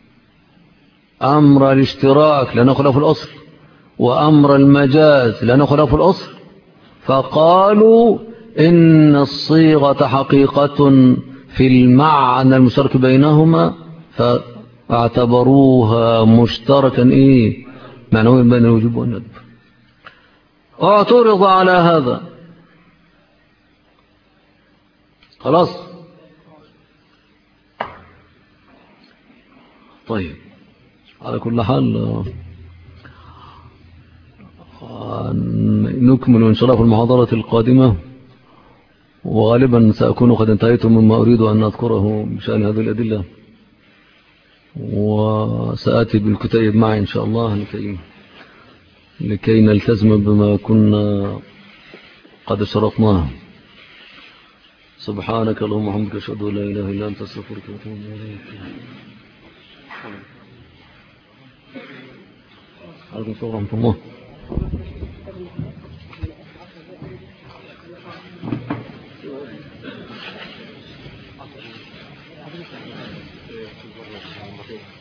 أمر الاشتراك لأنه خلاف الأصل، وأمر المجاز لأنه خلاف الأصل، فقالوا إن الصيغة حقيقة في المعنى المشترك بينهما، فاعتبروها مشتركا معنويا بين الوجوب والندب. واعترض على هذا. خلاص. طيب، على كل حال نكمل إن شاء الله في المحاضرة القادمة، وغالبا سأكون قد انتهيت مما أريد أن أذكره بشأن هذه الأدلة، وسآتي بالكتيب معي إن شاء الله لكي لكي نلتزم بما كنا قد شرطناه. سبحانك اللهم وبحمدك أشهد أن لا إله إلا أنت أستغفرك وأتوب إليك. عليكم السلام ورحمة الله. Thank you.